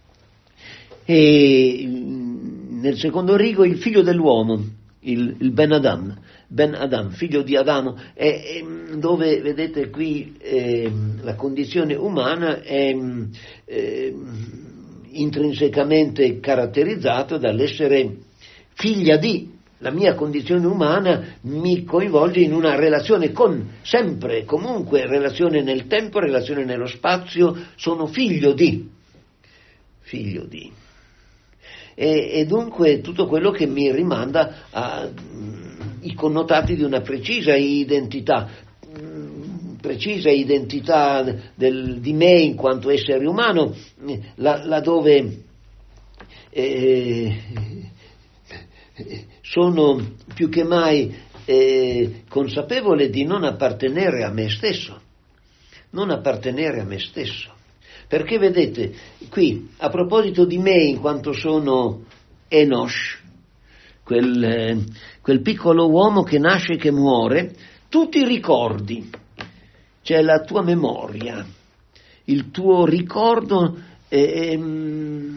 E nel secondo rigo il figlio dell'uomo, il, il Ben Adam, Ben Adam, figlio di Adamo, è, è, dove vedete qui eh, la condizione umana è eh, intrinsecamente caratterizzata dall'essere figlia di. La mia condizione umana mi coinvolge in una relazione con, sempre, comunque, relazione nel tempo, relazione nello spazio, sono figlio di, figlio di. E, e dunque tutto quello che mi rimanda ai connotati di una precisa identità, precisa identità del, di me in quanto essere umano, laddove eh, sono più che mai eh, consapevole di non appartenere a me stesso, non appartenere a me stesso. Perché vedete, qui, a proposito di me in quanto sono Enosh, quel, eh, quel piccolo uomo che nasce e che muore, tu ti ricordi, c'è la tua memoria, il tuo ricordo ehm,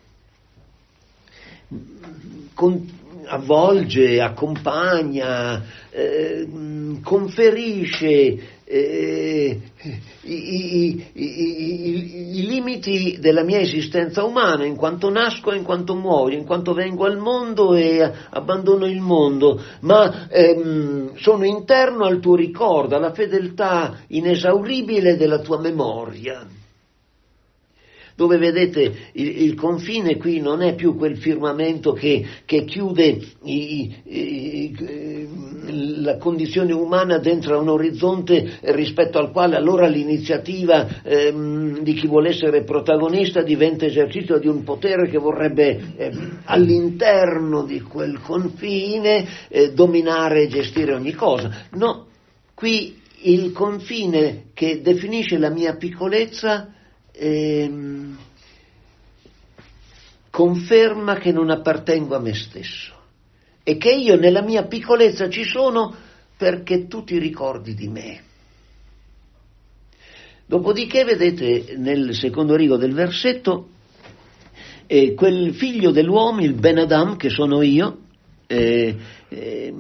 con, avvolge, accompagna, eh, conferisce eh, i, i, i, i, i limiti della mia esistenza umana, in quanto nasco, in quanto muoio, in quanto vengo al mondo e abbandono il mondo, ma ehm, sono interno al tuo ricordo, alla fedeltà inesauribile della tua memoria. Dove vedete il, il confine qui non è più quel firmamento che, che chiude i, i, la condizione umana dentro a un orizzonte rispetto al quale allora l'iniziativa ehm, di chi vuole essere protagonista diventa esercizio di un potere che vorrebbe eh, all'interno di quel confine eh, dominare e gestire ogni cosa. No, qui il confine che definisce la mia piccolezza Ehm, conferma che non appartengo a me stesso e che io nella mia piccolezza ci sono perché tu ti ricordi di me. Dopodiché vedete nel secondo rigo del versetto eh, quel figlio dell'uomo, il Ben Adam, che sono io, eh, eh,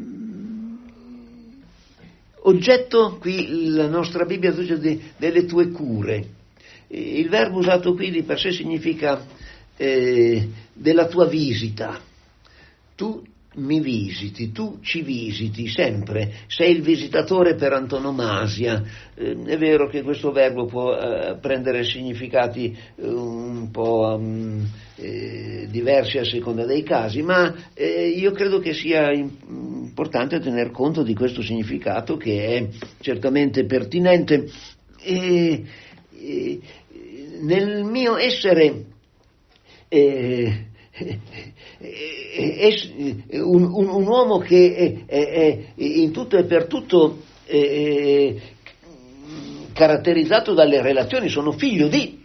oggetto, qui la nostra Bibbia dice de, delle tue cure. Il verbo usato qui di per sé significa eh, della tua visita. Tu mi visiti, tu ci visiti sempre, sei il visitatore per antonomasia. Eh, è vero che questo verbo può eh, prendere significati eh, un po' um, eh, diversi a seconda dei casi, ma eh, io credo che sia importante tener conto di questo significato, che è certamente pertinente. E, e, nel mio essere eh, eh, eh, un, un, un uomo che è, è, è in tutto e per tutto eh, caratterizzato dalle relazioni, sono figlio di,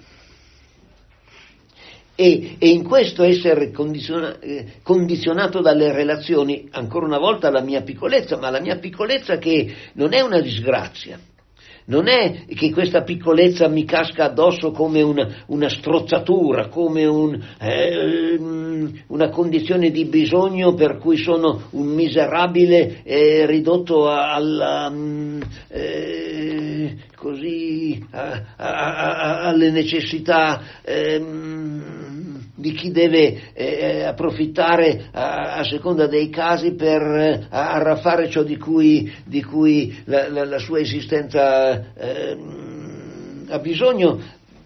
e, e in questo essere condiziona, eh, condizionato dalle relazioni, ancora una volta la mia piccolezza, ma la mia piccolezza che non è una disgrazia. Non è che questa piccolezza mi casca addosso come una, una strozzatura, come un, eh, una condizione di bisogno per cui sono un miserabile eh, ridotto alla, eh, così, a, a, a, alle necessità eh, di chi deve eh, approfittare a, a seconda dei casi per eh, arraffare ciò di cui, di cui la, la, la sua esistenza eh, ha bisogno.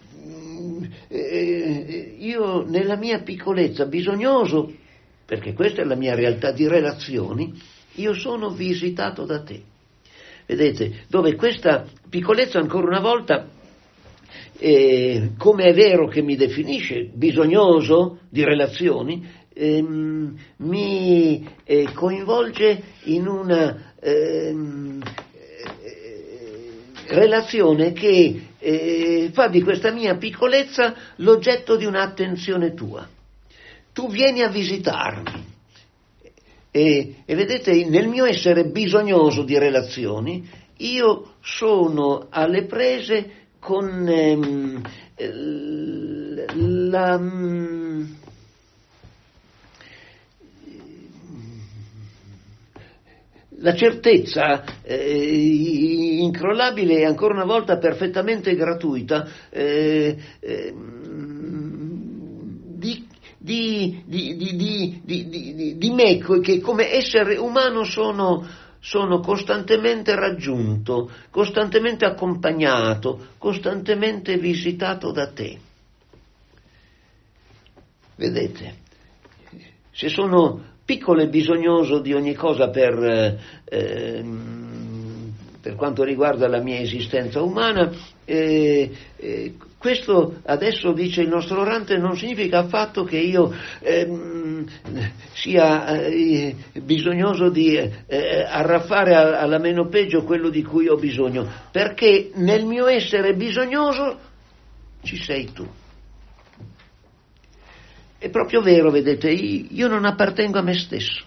Eh, io nella mia piccolezza, bisognoso, perché questa è la mia realtà di relazioni, io sono visitato da te. Vedete, dove questa piccolezza ancora una volta, Eh, come è vero che mi definisce bisognoso di relazioni, ehm, mi eh, coinvolge in una ehm, eh, relazione che eh, fa di questa mia piccolezza l'oggetto di un'attenzione tua. Tu vieni a visitarmi e, e vedete, nel mio essere bisognoso di relazioni io sono alle prese con ehm, la, la certezza eh, incrollabile e ancora una volta perfettamente gratuita eh, eh, di, di, di, di, di, di, di, di me, che come essere umano sono sono costantemente raggiunto, costantemente accompagnato, costantemente visitato da te. Vedete, se sono piccolo e bisognoso di ogni cosa per, eh, per quanto riguarda la mia esistenza umana, eh, eh, questo adesso, dice il nostro orante, non significa affatto che io ehm, sia eh, bisognoso di eh, arraffare a, alla meno peggio quello di cui ho bisogno, perché nel mio essere bisognoso ci sei tu. È proprio vero, vedete, io non appartengo a me stesso,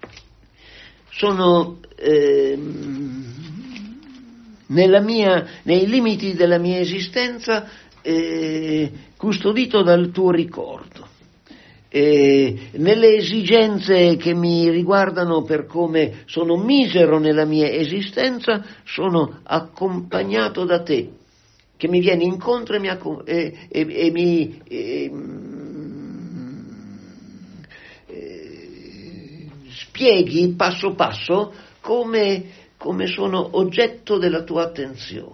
sono ehm, nella mia, nei limiti della mia esistenza eh, custodito dal tuo ricordo, eh, nelle esigenze che mi riguardano per come sono misero nella mia esistenza, sono accompagnato da te, che mi vieni incontro e mi, accom- e, e, e mi e, e, spieghi passo passo come, come sono oggetto della tua attenzione.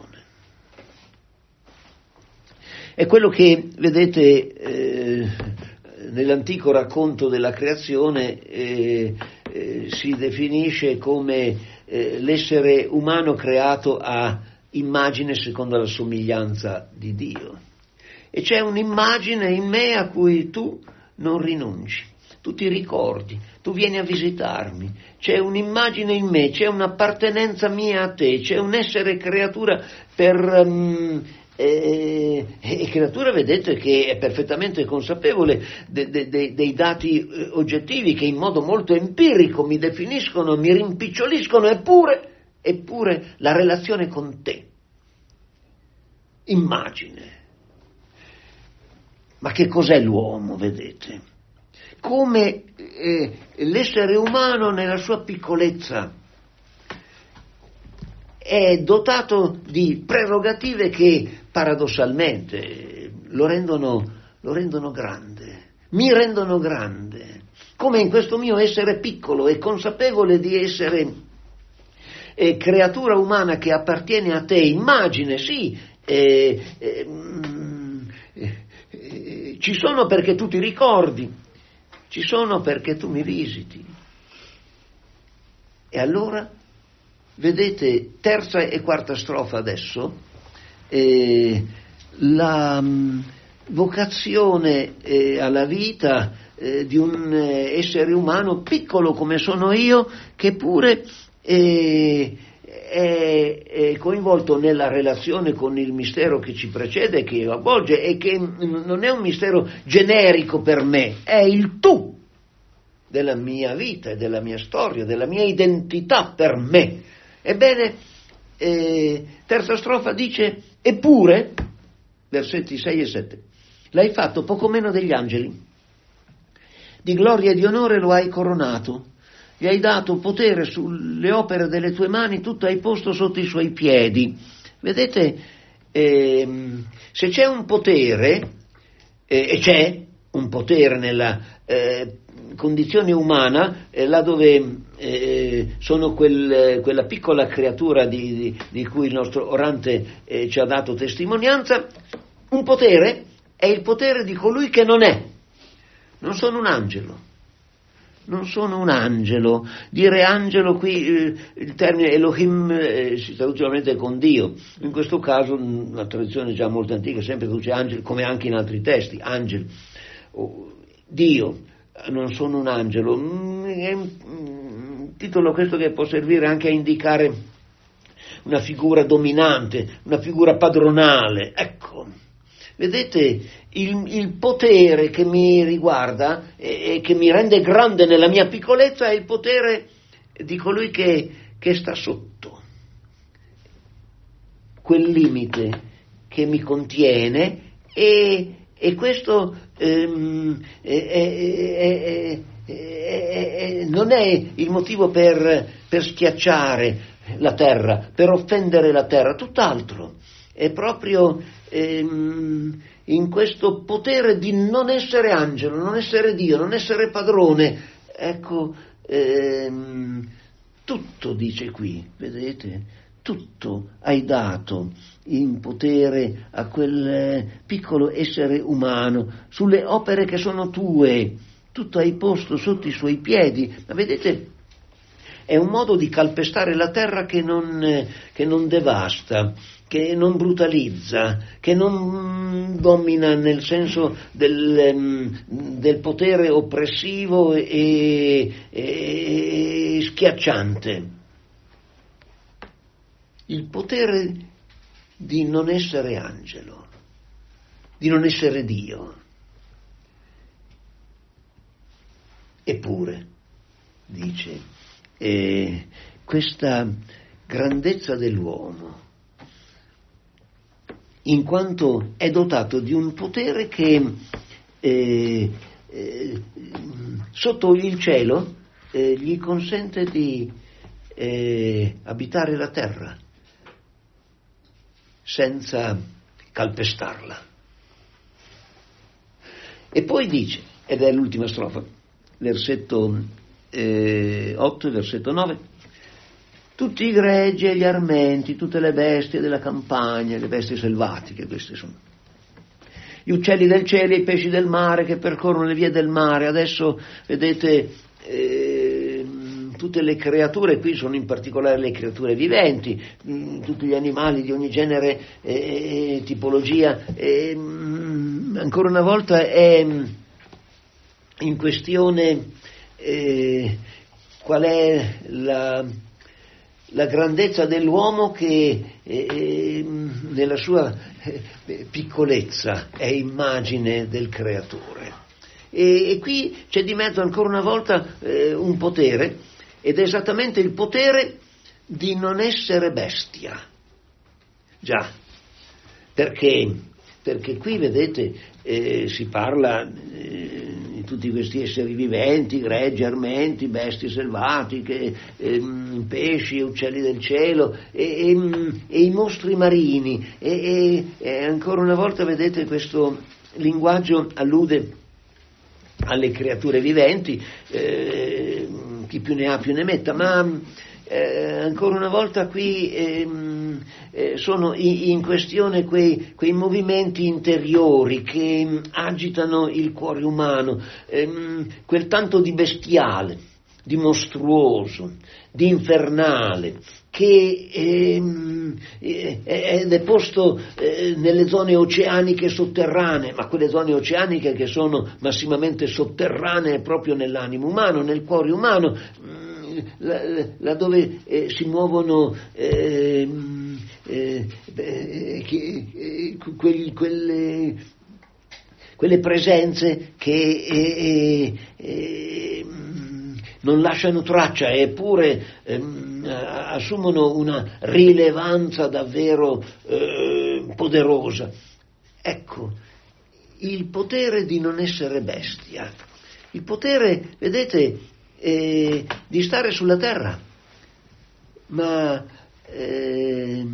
È quello che, vedete, eh, nell'antico racconto della creazione eh, eh, si definisce come eh, l'essere umano creato a immagine secondo la somiglianza di Dio. E c'è un'immagine in me a cui tu non rinunci, tu ti ricordi, tu vieni a visitarmi, c'è un'immagine in me, c'è un'appartenenza mia a te, c'è un essere creatura per... Um, E, e creatura, vedete, che è perfettamente consapevole de, de, de, dei dati oggettivi che in modo molto empirico mi definiscono, mi rimpiccioliscono, eppure, eppure la relazione con te, immagine. Ma che cos'è l'uomo, vedete? Come eh, l'essere umano nella sua piccolezza è dotato di prerogative che paradossalmente lo rendono, lo rendono grande, mi rendono grande, come in questo mio essere piccolo e consapevole di essere eh, creatura umana che appartiene a te, immagine, sì, eh, eh, eh, ci sono perché tu ti ricordi, ci sono perché tu mi visiti. E allora, vedete, terza e quarta strofa adesso, eh, la mh, vocazione eh, alla vita eh, di un eh, essere umano piccolo come sono io, che pure eh, è, è coinvolto nella relazione con il mistero che ci precede, che avvolge, e che non è un mistero generico per me, è il tu della mia vita e della mia storia, della mia identità per me. Ebbene, eh, terza strofa dice: eppure, versetti sei e sette, l'hai fatto poco meno degli angeli, di gloria e di onore lo hai coronato, gli hai dato potere sulle opere delle tue mani, tutto hai posto sotto i suoi piedi. Vedete, eh, se c'è un potere, eh, e c'è un potere nella eh, condizione umana, eh, là dove eh, sono quel, quella piccola creatura di, di, di cui il nostro orante eh, ci ha dato testimonianza, un potere è il potere di colui che non è. Non sono un angelo, non sono un angelo. Dire angelo qui, eh, il termine Elohim eh, si traduce ovviamente con Dio, in questo caso una tradizione già molto antica sempre traduce angelo, come anche in altri testi, angelo, oh, Dio. Non sono un angelo, è un titolo questo che può servire anche a indicare una figura dominante, una figura padronale. Ecco, vedete, il, il potere che mi riguarda e, e che mi rende grande nella mia piccolezza è il potere di colui che, che sta sotto quel limite che mi contiene, e, e questo ehm, è, è, è, è, non è il motivo per, per schiacciare la terra, per offendere la terra, tutt'altro. È proprio ehm, in questo potere di non essere angelo, non essere Dio, non essere padrone. Ecco, ehm, tutto dice qui, vedete? Tutto hai dato in potere a quel piccolo essere umano, sulle opere che sono tue, tutto hai posto sotto i suoi piedi. Ma vedete, è un modo di calpestare la terra che non, che non devasta, che non brutalizza, che non domina nel senso del, del potere oppressivo e, e schiacciante. Il potere di non essere angelo, di non essere Dio. Eppure, dice, eh, questa grandezza dell'uomo, in quanto è dotato di un potere che eh, eh, sotto il cielo eh, gli consente di eh, abitare la terra senza calpestarla. E poi dice, ed è l'ultima strofa, versetto eh, otto e versetto nove, tutti i greggi e gli armenti, tutte le bestie della campagna, le bestie selvatiche, queste sono, gli uccelli del cielo e i pesci del mare che percorrono le vie del mare. Adesso vedete eh, tutte le creature, qui sono in particolare le creature viventi, mh, tutti gli animali di ogni genere e eh, tipologia, eh, mh, ancora una volta è in questione eh, qual è la, la grandezza dell'uomo che eh, nella sua eh, piccolezza è immagine del creatore. E, e qui c'è di mezzo ancora una volta eh, un potere, ed è esattamente il potere di non essere bestia. Già, perché, perché qui vedete eh, si parla eh, di tutti questi esseri viventi, greggi, armenti, bestie selvatiche, ehm, pesci, uccelli del cielo e, e, e i mostri marini e, e, e ancora una volta vedete questo linguaggio allude alle creature viventi, eh, chi più ne ha più ne metta, ma eh, ancora una volta qui eh, eh, sono in, in questione quei, quei movimenti interiori che agitano il cuore umano, ehm, quel tanto di bestiale, di mostruoso, di infernale, che ehm, ed è posto eh, nelle zone oceaniche sotterranee, ma quelle zone oceaniche che sono massimamente sotterranee proprio nell'animo umano, nel cuore umano, laddove eh, si muovono eh, eh, eh, que, quelle, quelle presenze che eh, eh, non lasciano traccia, eppure ehm, assumono una rilevanza davvero eh, poderosa. Ecco, il potere di non essere bestia, il potere, vedete, eh, di stare sulla terra, ma eh,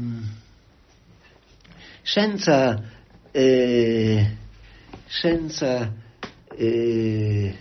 senza, eh, senza eh,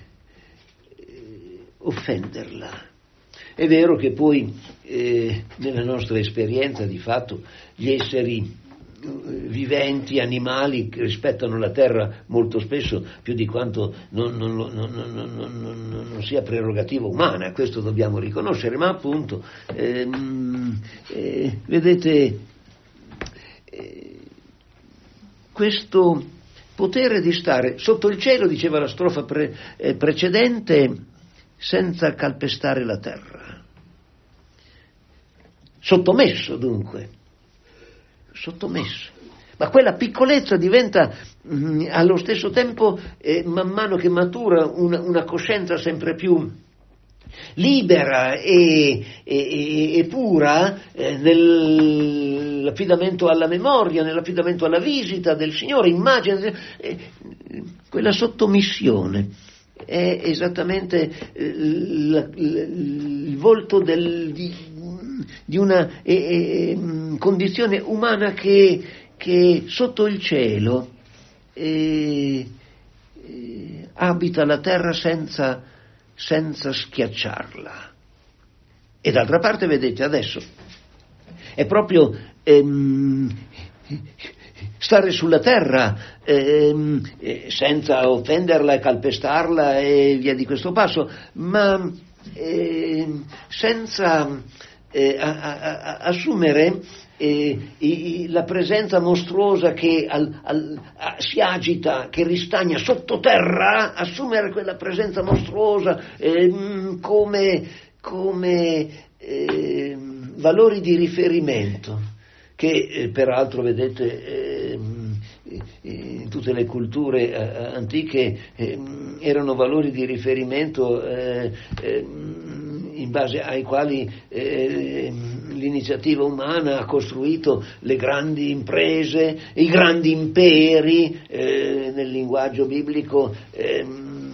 offenderla. È vero che poi eh, nella nostra esperienza di fatto gli esseri viventi, animali che rispettano la terra molto spesso più di quanto non, non, non, non, non, non, non sia prerogativa umana, questo dobbiamo riconoscere, ma appunto ehm, eh, vedete eh, questo potere di stare sotto il cielo, diceva la strofa pre, eh, precedente, senza calpestare la terra, sottomesso dunque, sottomesso, ma quella piccolezza diventa mh, allo stesso tempo, eh, man mano che matura, una, una coscienza sempre più libera e, e, e pura eh, nell'affidamento alla memoria, nell'affidamento alla visita del Signore, immagine, eh, quella sottomissione è esattamente eh, la, la, il volto del, di, di una eh, eh, condizione umana che, che sotto il cielo eh, eh, abita la terra senza, senza schiacciarla. E d'altra parte, vedete, adesso è proprio ehm, stare sulla terra ehm, senza offenderla e calpestarla e via di questo passo, ma eh, senza eh, a, a, a, assumere eh, i, la presenza mostruosa che al, al, a, si agita, che ristagna sottoterra, assumere quella presenza mostruosa eh, come, come eh, valori di riferimento, che eh, peraltro vedete eh, in tutte le culture eh, antiche eh, erano valori di riferimento eh, eh, in base ai quali eh, l'iniziativa umana ha costruito le grandi imprese, i grandi imperi, eh, nel linguaggio biblico eh,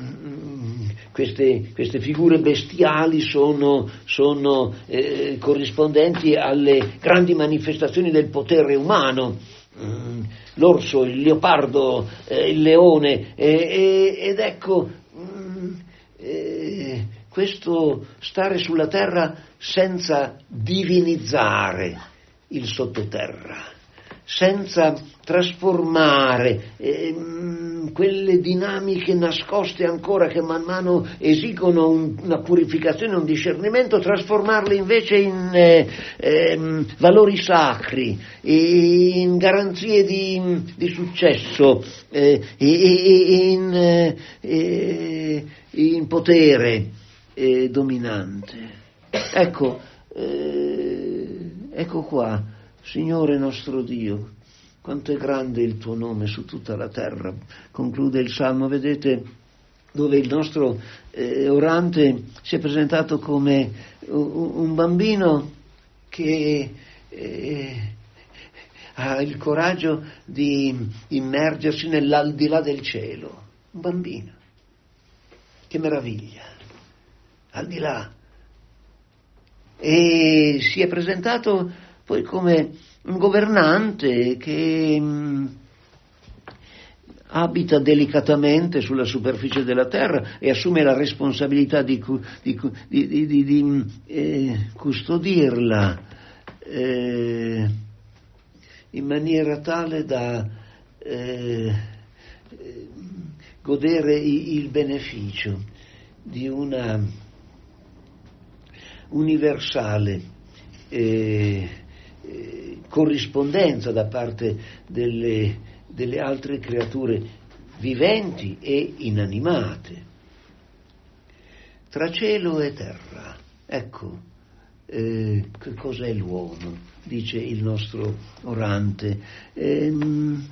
queste, queste figure bestiali sono, sono eh, corrispondenti alle grandi manifestazioni del potere umano. Mm, l'orso, il leopardo, eh, il leone, eh, eh, ed ecco mm, eh, questo stare sulla terra senza divinizzare il sottoterra, senza trasformare eh, quelle dinamiche nascoste ancora che man mano esigono un, una purificazione, un discernimento, trasformarle invece in eh, eh, valori sacri, in garanzie di, di successo, eh, in, eh, in potere eh, dominante. Ecco, eh, ecco qua, Signore nostro Dio, quanto è grande il tuo nome su tutta la terra. Conclude il Salmo, vedete, dove il nostro eh, orante si è presentato come un, un bambino che eh, ha il coraggio di immergersi nell'aldilà del cielo. Un bambino. Che meraviglia. Al di là. E si è presentato poi come un governante che mh, abita delicatamente sulla superficie della terra e assume la responsabilità di, di, di, di, di, di eh, custodirla eh, in maniera tale da eh, godere il beneficio di una universale eh, corrispondenza da parte delle, delle altre creature viventi e inanimate, tra cielo e terra. Ecco eh, che cos'è l'uomo, dice il nostro orante, ehm,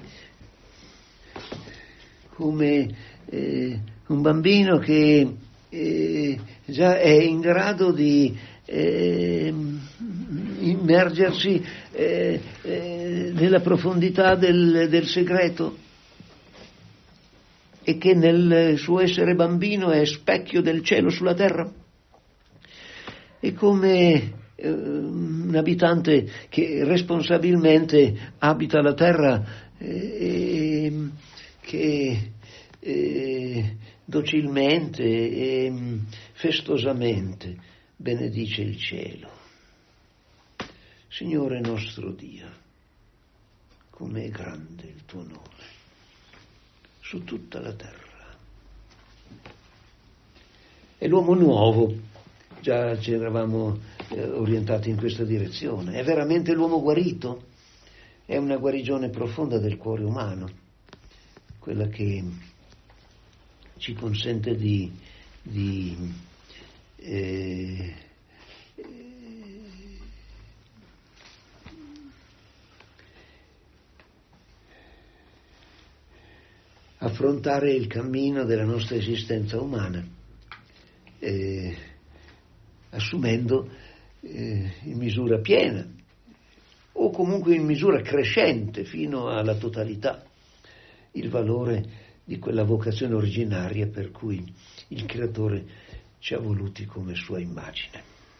come eh, un bambino che eh, già è in grado di eh, immergersi eh, eh, nella profondità del, del segreto, e che nel suo essere bambino è specchio del cielo sulla terra. E come eh, un abitante che responsabilmente abita la terra, eh, che eh, docilmente e festosamente benedice il cielo. Signore nostro Dio, com'è grande il tuo nome su tutta la terra. E l'uomo nuovo, già ci eravamo eh, orientati in questa direzione, è veramente l'uomo guarito? È una guarigione profonda del cuore umano, quella che ci consente di, di eh, affrontare il cammino della nostra esistenza umana, eh, assumendo eh, in misura piena o comunque in misura crescente fino alla totalità il valore di quella vocazione originaria per cui il Creatore ci ha voluti come sua immagine.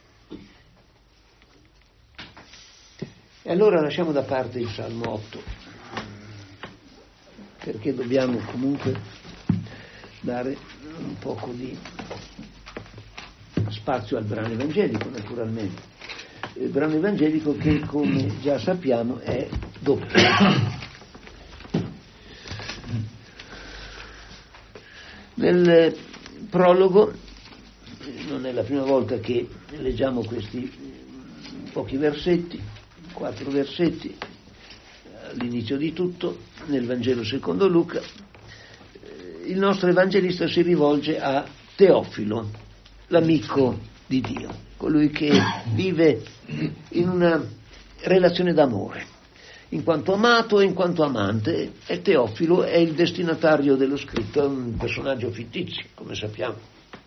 E allora lasciamo da parte il Salmo otto, perché dobbiamo comunque dare un poco di spazio al brano evangelico, naturalmente. Il brano evangelico che, come già sappiamo, è doppio. Nel prologo non è la prima volta che leggiamo questi pochi versetti, quattro versetti, all'inizio di tutto, nel Vangelo secondo Luca. Il nostro evangelista si rivolge a Teofilo, l'amico di Dio, colui che vive in una relazione d'amore, in quanto amato e in quanto amante, e Teofilo è il destinatario dello scritto, è un personaggio fittizio, come sappiamo.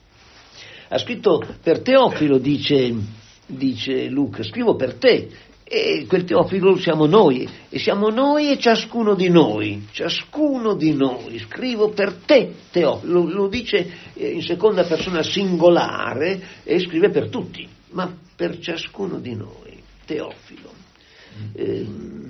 Ha scritto per Teofilo, dice, dice Luca, scrivo per te, e quel Teofilo siamo noi, e siamo noi e ciascuno di noi, ciascuno di noi, scrivo per te Teofilo, lo, lo dice in seconda persona singolare e scrive per tutti, ma per ciascuno di noi, Teofilo. Eh,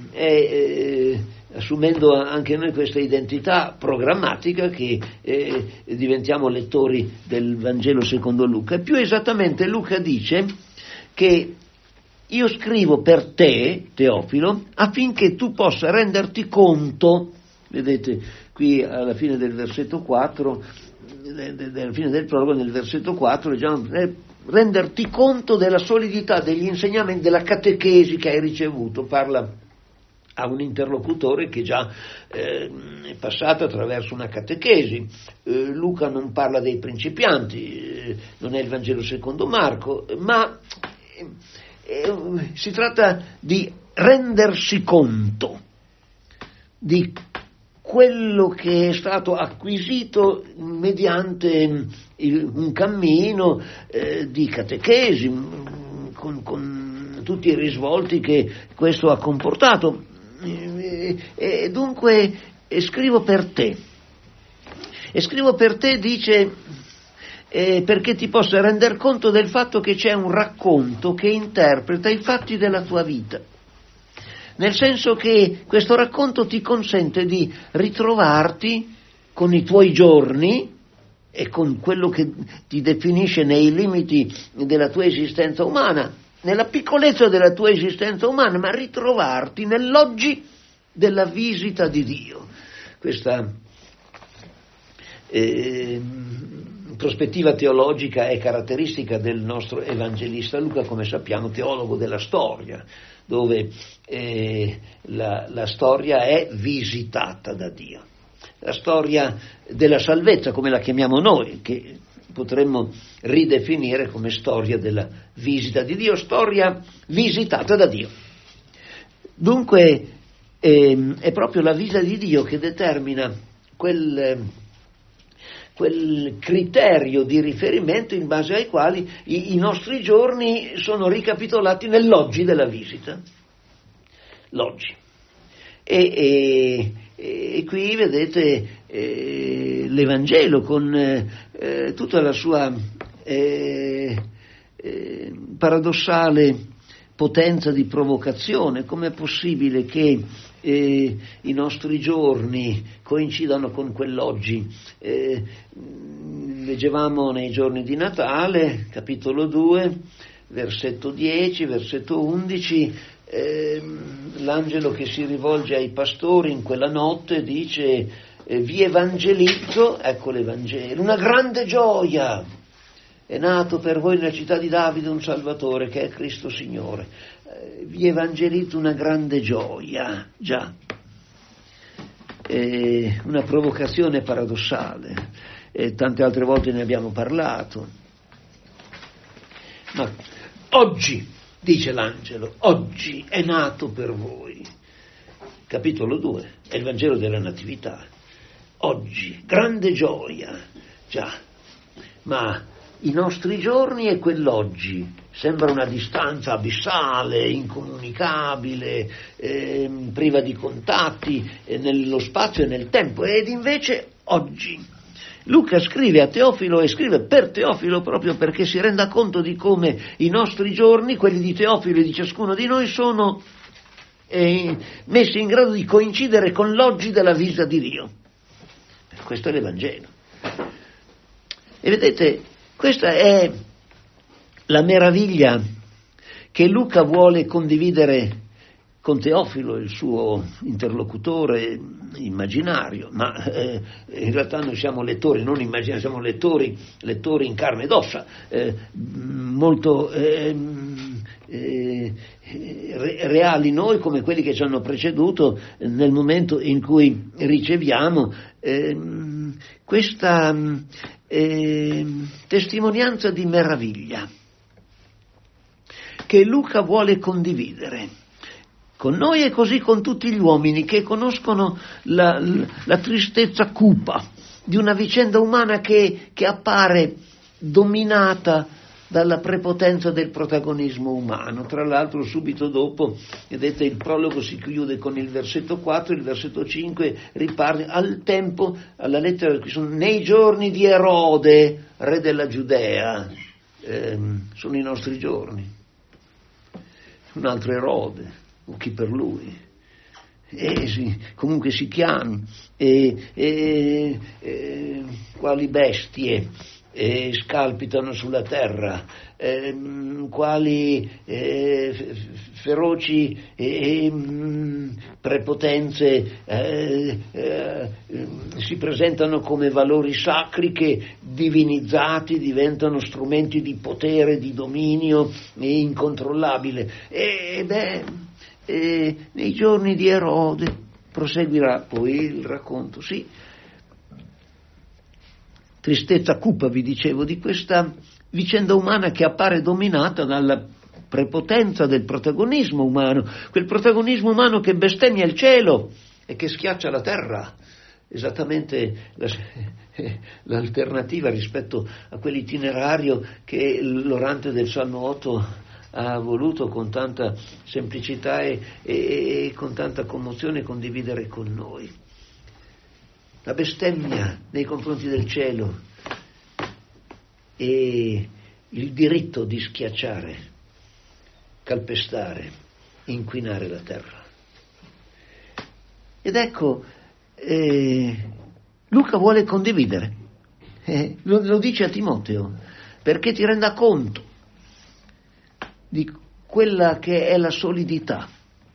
eh, assumendo anche noi questa identità programmatica che eh, diventiamo lettori del Vangelo secondo Luca. E più esattamente Luca dice che io scrivo per te, Teofilo, affinché tu possa renderti conto, vedete qui alla fine del versetto quattro, alla fine del prologo, nel versetto quattro, leggiamo, eh, renderti conto della solidità degli insegnamenti, della catechesi che hai ricevuto. Parla a un interlocutore che già eh, è passato attraverso una catechesi. Eh, Luca non parla dei principianti, eh, non è il Vangelo secondo Marco, ma eh, si tratta di rendersi conto di quello che è stato acquisito mediante il, un cammino eh, di catechesi, con, con tutti i risvolti che questo ha comportato. E, e dunque e scrivo per te. E scrivo per te, dice, eh, perché ti possa rendere conto del fatto che c'è un racconto che interpreta i fatti della tua vita. Nel senso che questo racconto ti consente di ritrovarti con i tuoi giorni e con quello che ti definisce nei limiti della tua esistenza umana, nella piccolezza della tua esistenza umana, ma ritrovarti nell'oggi della visita di Dio. Questa eh, prospettiva teologica è caratteristica del nostro evangelista Luca, come sappiamo, teologo della storia, dove eh, la, la storia è visitata da Dio. La storia della salvezza, come la chiamiamo noi, che potremmo ridefinire come storia della visita di Dio, storia visitata da Dio. Dunque eh, è proprio la visita di Dio che determina quel, quel criterio di riferimento in base ai quali i, i nostri giorni sono ricapitolati nell'oggi della visita. L'oggi. E, e, e qui vedete eh, l'Evangelo con eh, tutta la sua eh, eh, paradossale potenza di provocazione. Com'è possibile che eh, i nostri giorni coincidano con quell'oggi? Eh, leggevamo nei giorni di Natale, capitolo due, versetto dieci, versetto undici, eh, l'angelo che si rivolge ai pastori in quella notte dice eh, vi evangelizzo, ecco l'Evangelo, una grande gioia, è nato per voi nella città di Davide un Salvatore che è Cristo Signore, eh, vi evangelizzo una grande gioia, già, eh, una provocazione paradossale, e tante altre volte ne abbiamo parlato, ma oggi, dice l'angelo, oggi è nato per voi, capitolo due, è il Vangelo della Natività, oggi, grande gioia, già, ma i nostri giorni e quell'oggi sembra una distanza abissale, incomunicabile, eh, priva di contatti eh, nello spazio e nel tempo, ed invece oggi. Luca scrive a Teofilo e scrive per Teofilo proprio perché si renda conto di come i nostri giorni, quelli di Teofilo e di ciascuno di noi, sono eh, messi in grado di coincidere con l'oggi della visita di Dio. Questo è l'Evangelo. E vedete, questa è la meraviglia che Luca vuole condividere con Teofilo, il suo interlocutore immaginario, ma eh, in realtà noi siamo lettori, non immaginari, siamo lettori, lettori in carne ed ossa, eh, molto eh, eh, reali noi come quelli che ci hanno preceduto nel momento in cui riceviamo eh, questa eh, testimonianza di meraviglia che Luca vuole condividere con noi e così con tutti gli uomini che conoscono la, la, la tristezza cupa di una vicenda umana che, che appare dominata dalla prepotenza del protagonismo umano. Tra l'altro subito dopo, vedete, il prologo si chiude con il versetto quattro, il versetto cinque riparte al tempo, alla lettera che sono nei giorni di Erode, re della Giudea, ehm, sono i nostri giorni. Un altro Erode, o chi per lui, e sì, comunque si chiami, e, e, e, quali bestie e scalpitano sulla terra, eh, quali eh, feroci eh, prepotenze eh, eh, si presentano come valori sacri che divinizzati diventano strumenti di potere, di dominio e incontrollabile. E beh, e nei giorni di Erode, proseguirà poi il racconto, sì, tristezza cupa, vi dicevo, di questa vicenda umana che appare dominata dalla prepotenza del protagonismo umano, quel protagonismo umano che bestemmia il cielo e che schiaccia la terra, esattamente la, l'alternativa rispetto a quell'itinerario che l'orante del Salmo otto ha voluto con tanta semplicità e, e, e con tanta commozione condividere con noi. La bestemmia nei confronti del cielo e il diritto di schiacciare, calpestare, inquinare la terra. Ed ecco, eh, Luca vuole condividere, eh, lo, lo dice a Timoteo, perché ti renda conto di quella che è la solidità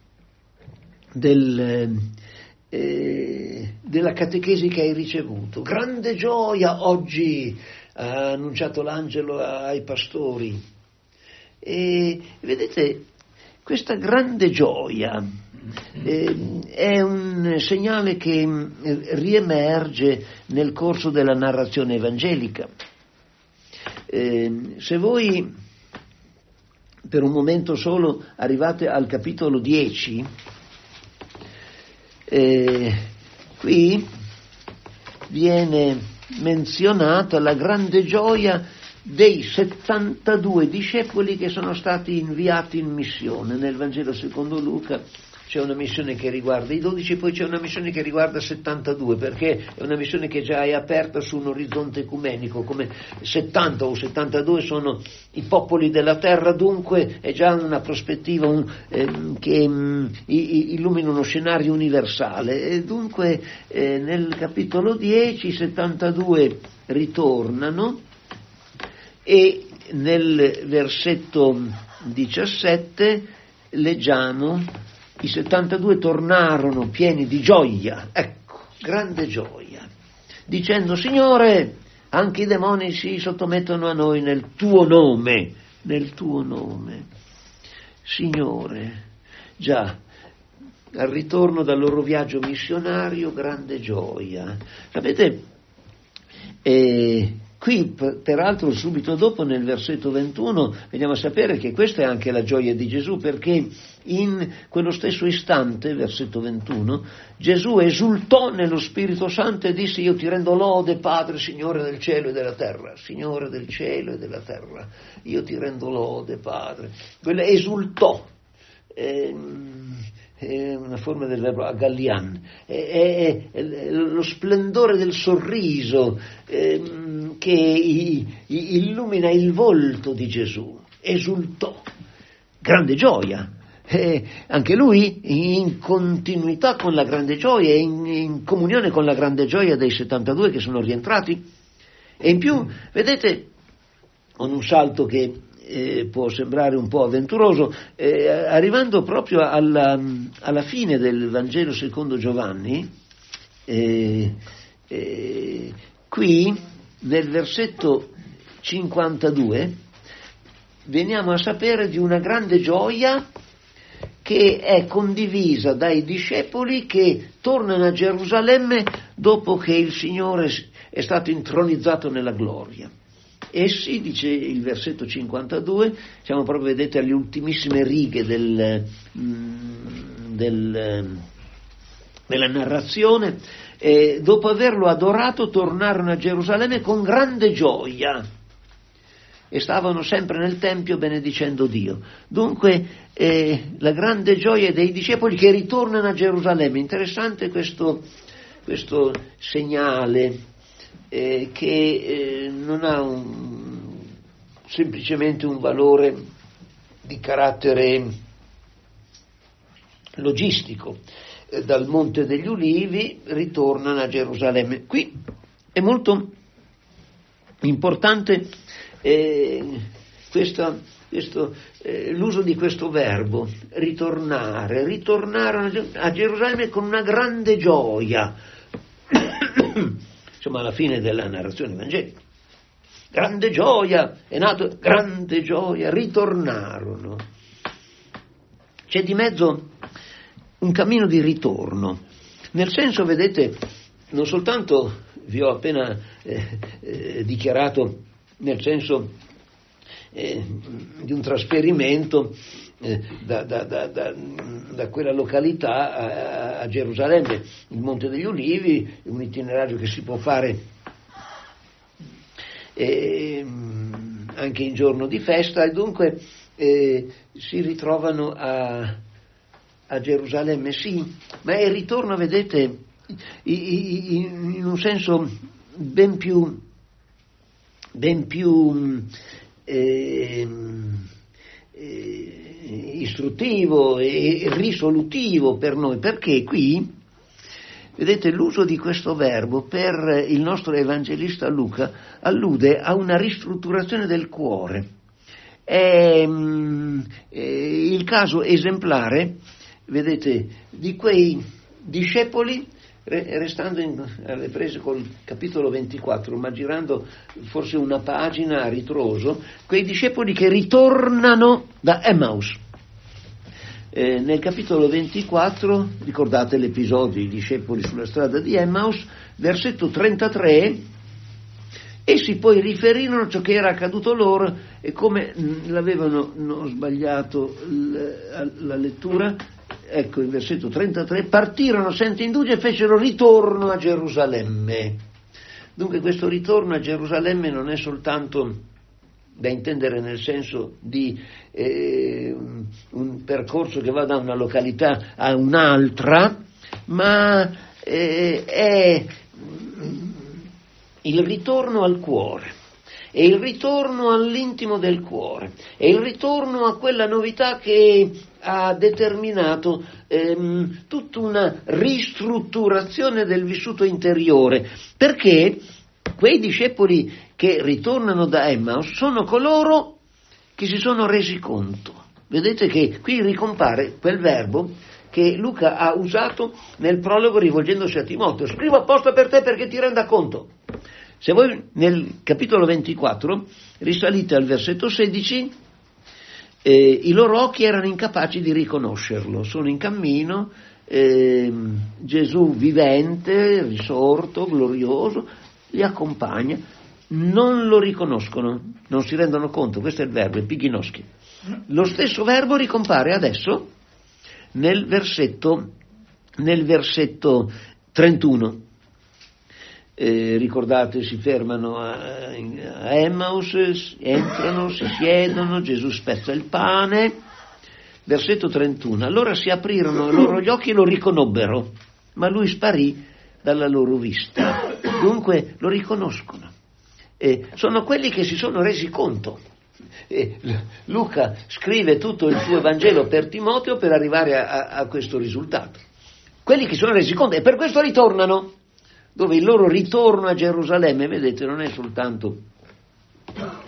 del, eh, della catechesi che hai ricevuto. Grande gioia oggi, ha annunciato l'angelo ai pastori. E vedete, questa grande gioia eh, è un segnale che riemerge nel corso della narrazione evangelica. Eh, se voi per un momento solo arrivate al capitolo dieci, eh, qui viene menzionata la grande gioia dei settantadue discepoli che sono stati inviati in missione. Nel Vangelo secondo Luca c'è una missione che riguarda i dodici, poi c'è una missione che riguarda settantadue, perché è una missione che già è aperta su un orizzonte ecumenico, come settanta o settantadue sono i popoli della terra, dunque è già una prospettiva un, eh, che mh, illumina uno scenario universale. E dunque eh, nel capitolo dieci i settantadue ritornano e nel versetto diciassette leggiamo: i settantadue tornarono pieni di gioia, ecco, grande gioia, dicendo: Signore, anche i demoni si sottomettono a noi nel tuo nome, nel tuo nome. Signore, già, al ritorno dal loro viaggio missionario, grande gioia. Sapete, eh, qui peraltro subito dopo nel versetto ventuno veniamo a sapere che questa è anche la gioia di Gesù, perché in quello stesso istante, versetto ventuno, Gesù esultò nello Spirito Santo e disse: io ti rendo lode, Padre, Signore del cielo e della terra. Signore del cielo e della terra, io ti rendo lode, Padre. Quello esultò, è, è una forma del verbo agallian, è, è, è lo splendore del sorriso è, che illumina il volto di Gesù. Esultò, grande gioia. Eh, anche lui in continuità con la grande gioia, in, in comunione con la grande gioia dei settantadue che sono rientrati. E in più, vedete, con un salto che eh, può sembrare un po' avventuroso, eh, arrivando proprio alla, alla fine del Vangelo secondo Giovanni, eh, eh, qui nel versetto cinquantadue veniamo a sapere di una grande gioia che è condivisa dai discepoli che tornano a Gerusalemme dopo che il Signore è stato intronizzato nella gloria. Essi, dice il versetto cinquantadue, siamo proprio, vedete, alle ultimissime righe del, del, della narrazione, eh, dopo averlo adorato tornarono a Gerusalemme con grande gioia e stavano sempre nel Tempio benedicendo Dio. Dunque eh, la grande gioia dei discepoli che ritornano a Gerusalemme. Interessante questo, questo segnale eh, che eh, non ha un, semplicemente un valore di carattere logistico. Eh, dal Monte degli Ulivi ritornano a Gerusalemme. Qui è molto importante Eh, questo, questo, eh, l'uso di questo verbo, ritornare, ritornarono a Gerusalemme con una grande gioia, insomma alla fine della narrazione evangelica, grande gioia, è nato, grande gioia, ritornarono. C'è di mezzo un cammino di ritorno, nel senso, vedete, non soltanto vi ho appena eh, eh, dichiarato nel senso eh, di un trasferimento eh, da, da, da, da, da quella località a, a Gerusalemme. Il Monte degli Ulivi è un itinerario che si può fare eh, anche in giorno di festa, e dunque eh, si ritrovano a, a Gerusalemme, sì, ma è il ritorno, vedete, in un senso ben più ben più eh, eh, istruttivo e risolutivo per noi, perché qui, vedete, l'uso di questo verbo per il nostro evangelista Luca allude a una ristrutturazione del cuore. È, è il caso esemplare, vedete, di quei discepoli, restando in, alle prese col capitolo ventiquattro, ma girando forse una pagina a ritroso, quei discepoli che ritornano da Emmaus. Eh, nel capitolo ventiquattro, ricordate l'episodio, i discepoli sulla strada di Emmaus, versetto trentatré, essi poi riferirono ciò che era accaduto loro e come mh, l'avevano, non ho sbagliato la, la lettura, ecco il versetto trentatré, partirono senza indugio e fecero ritorno a Gerusalemme. Dunque questo ritorno a Gerusalemme non è soltanto da intendere nel senso di eh, un percorso che va da una località a un'altra, ma eh, è il ritorno al cuore, è il ritorno all'intimo del cuore, è il ritorno a quella novità che ha determinato ehm, tutta una ristrutturazione del vissuto interiore, perché quei discepoli che ritornano da Emmaus sono coloro che si sono resi conto. Vedete che qui ricompare quel verbo che Luca ha usato nel prologo rivolgendosi a Timoteo: scrivo apposta per te perché ti renda conto. Se voi nel capitolo ventiquattro risalite al versetto sedici, eh, i loro occhi erano incapaci di riconoscerlo, sono in cammino, eh, Gesù vivente, risorto, glorioso, li accompagna, non lo riconoscono, non si rendono conto, questo è il verbo, epighinoschi. Lo stesso verbo ricompare adesso nel versetto, nel versetto trentuno. Eh, ricordate, si fermano a, a Emmaus, entrano, si siedono, Gesù spezza il pane, versetto trentuno, allora si aprirono i loro gli occhi e lo riconobbero, ma lui sparì dalla loro vista. Dunque lo riconoscono, eh, sono quelli che si sono resi conto. eh, Luca scrive tutto il suo Vangelo per Timoteo per arrivare a, a, a questo risultato, quelli che si sono resi conto, e per questo ritornano, dove il loro ritorno a Gerusalemme, vedete, non è soltanto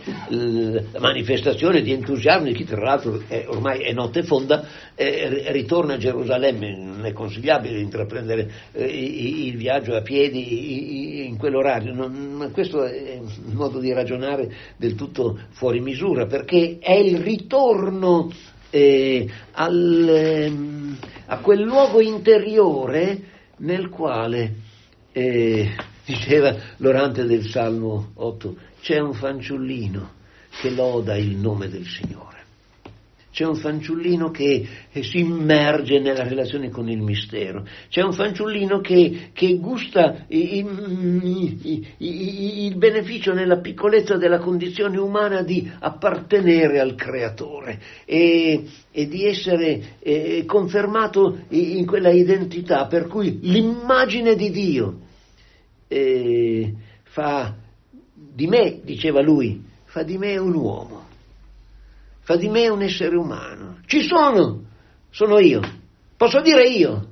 la manifestazione di entusiasmo di chi tra l'altro è, ormai è notte fonda, eh, ritorna a Gerusalemme. Non è consigliabile intraprendere eh, il viaggio a piedi in quell'orario, non, questo è un modo di ragionare del tutto fuori misura, perché è il ritorno eh, al, eh, a quel luogo interiore nel quale eh, diceva l'orante del Salmo otto, c'è un fanciullino che loda il nome del Signore. C'è un fanciullino che, che si immerge nella relazione con il mistero. C'è un fanciullino che, che gusta il, il, il beneficio nella piccolezza della condizione umana di appartenere al Creatore e, e di essere eh, confermato in quella identità per cui l'immagine di Dio eh, fa di me, diceva lui, fa di me un uomo. Fa di me un essere umano. Ci sono, sono io, posso dire io.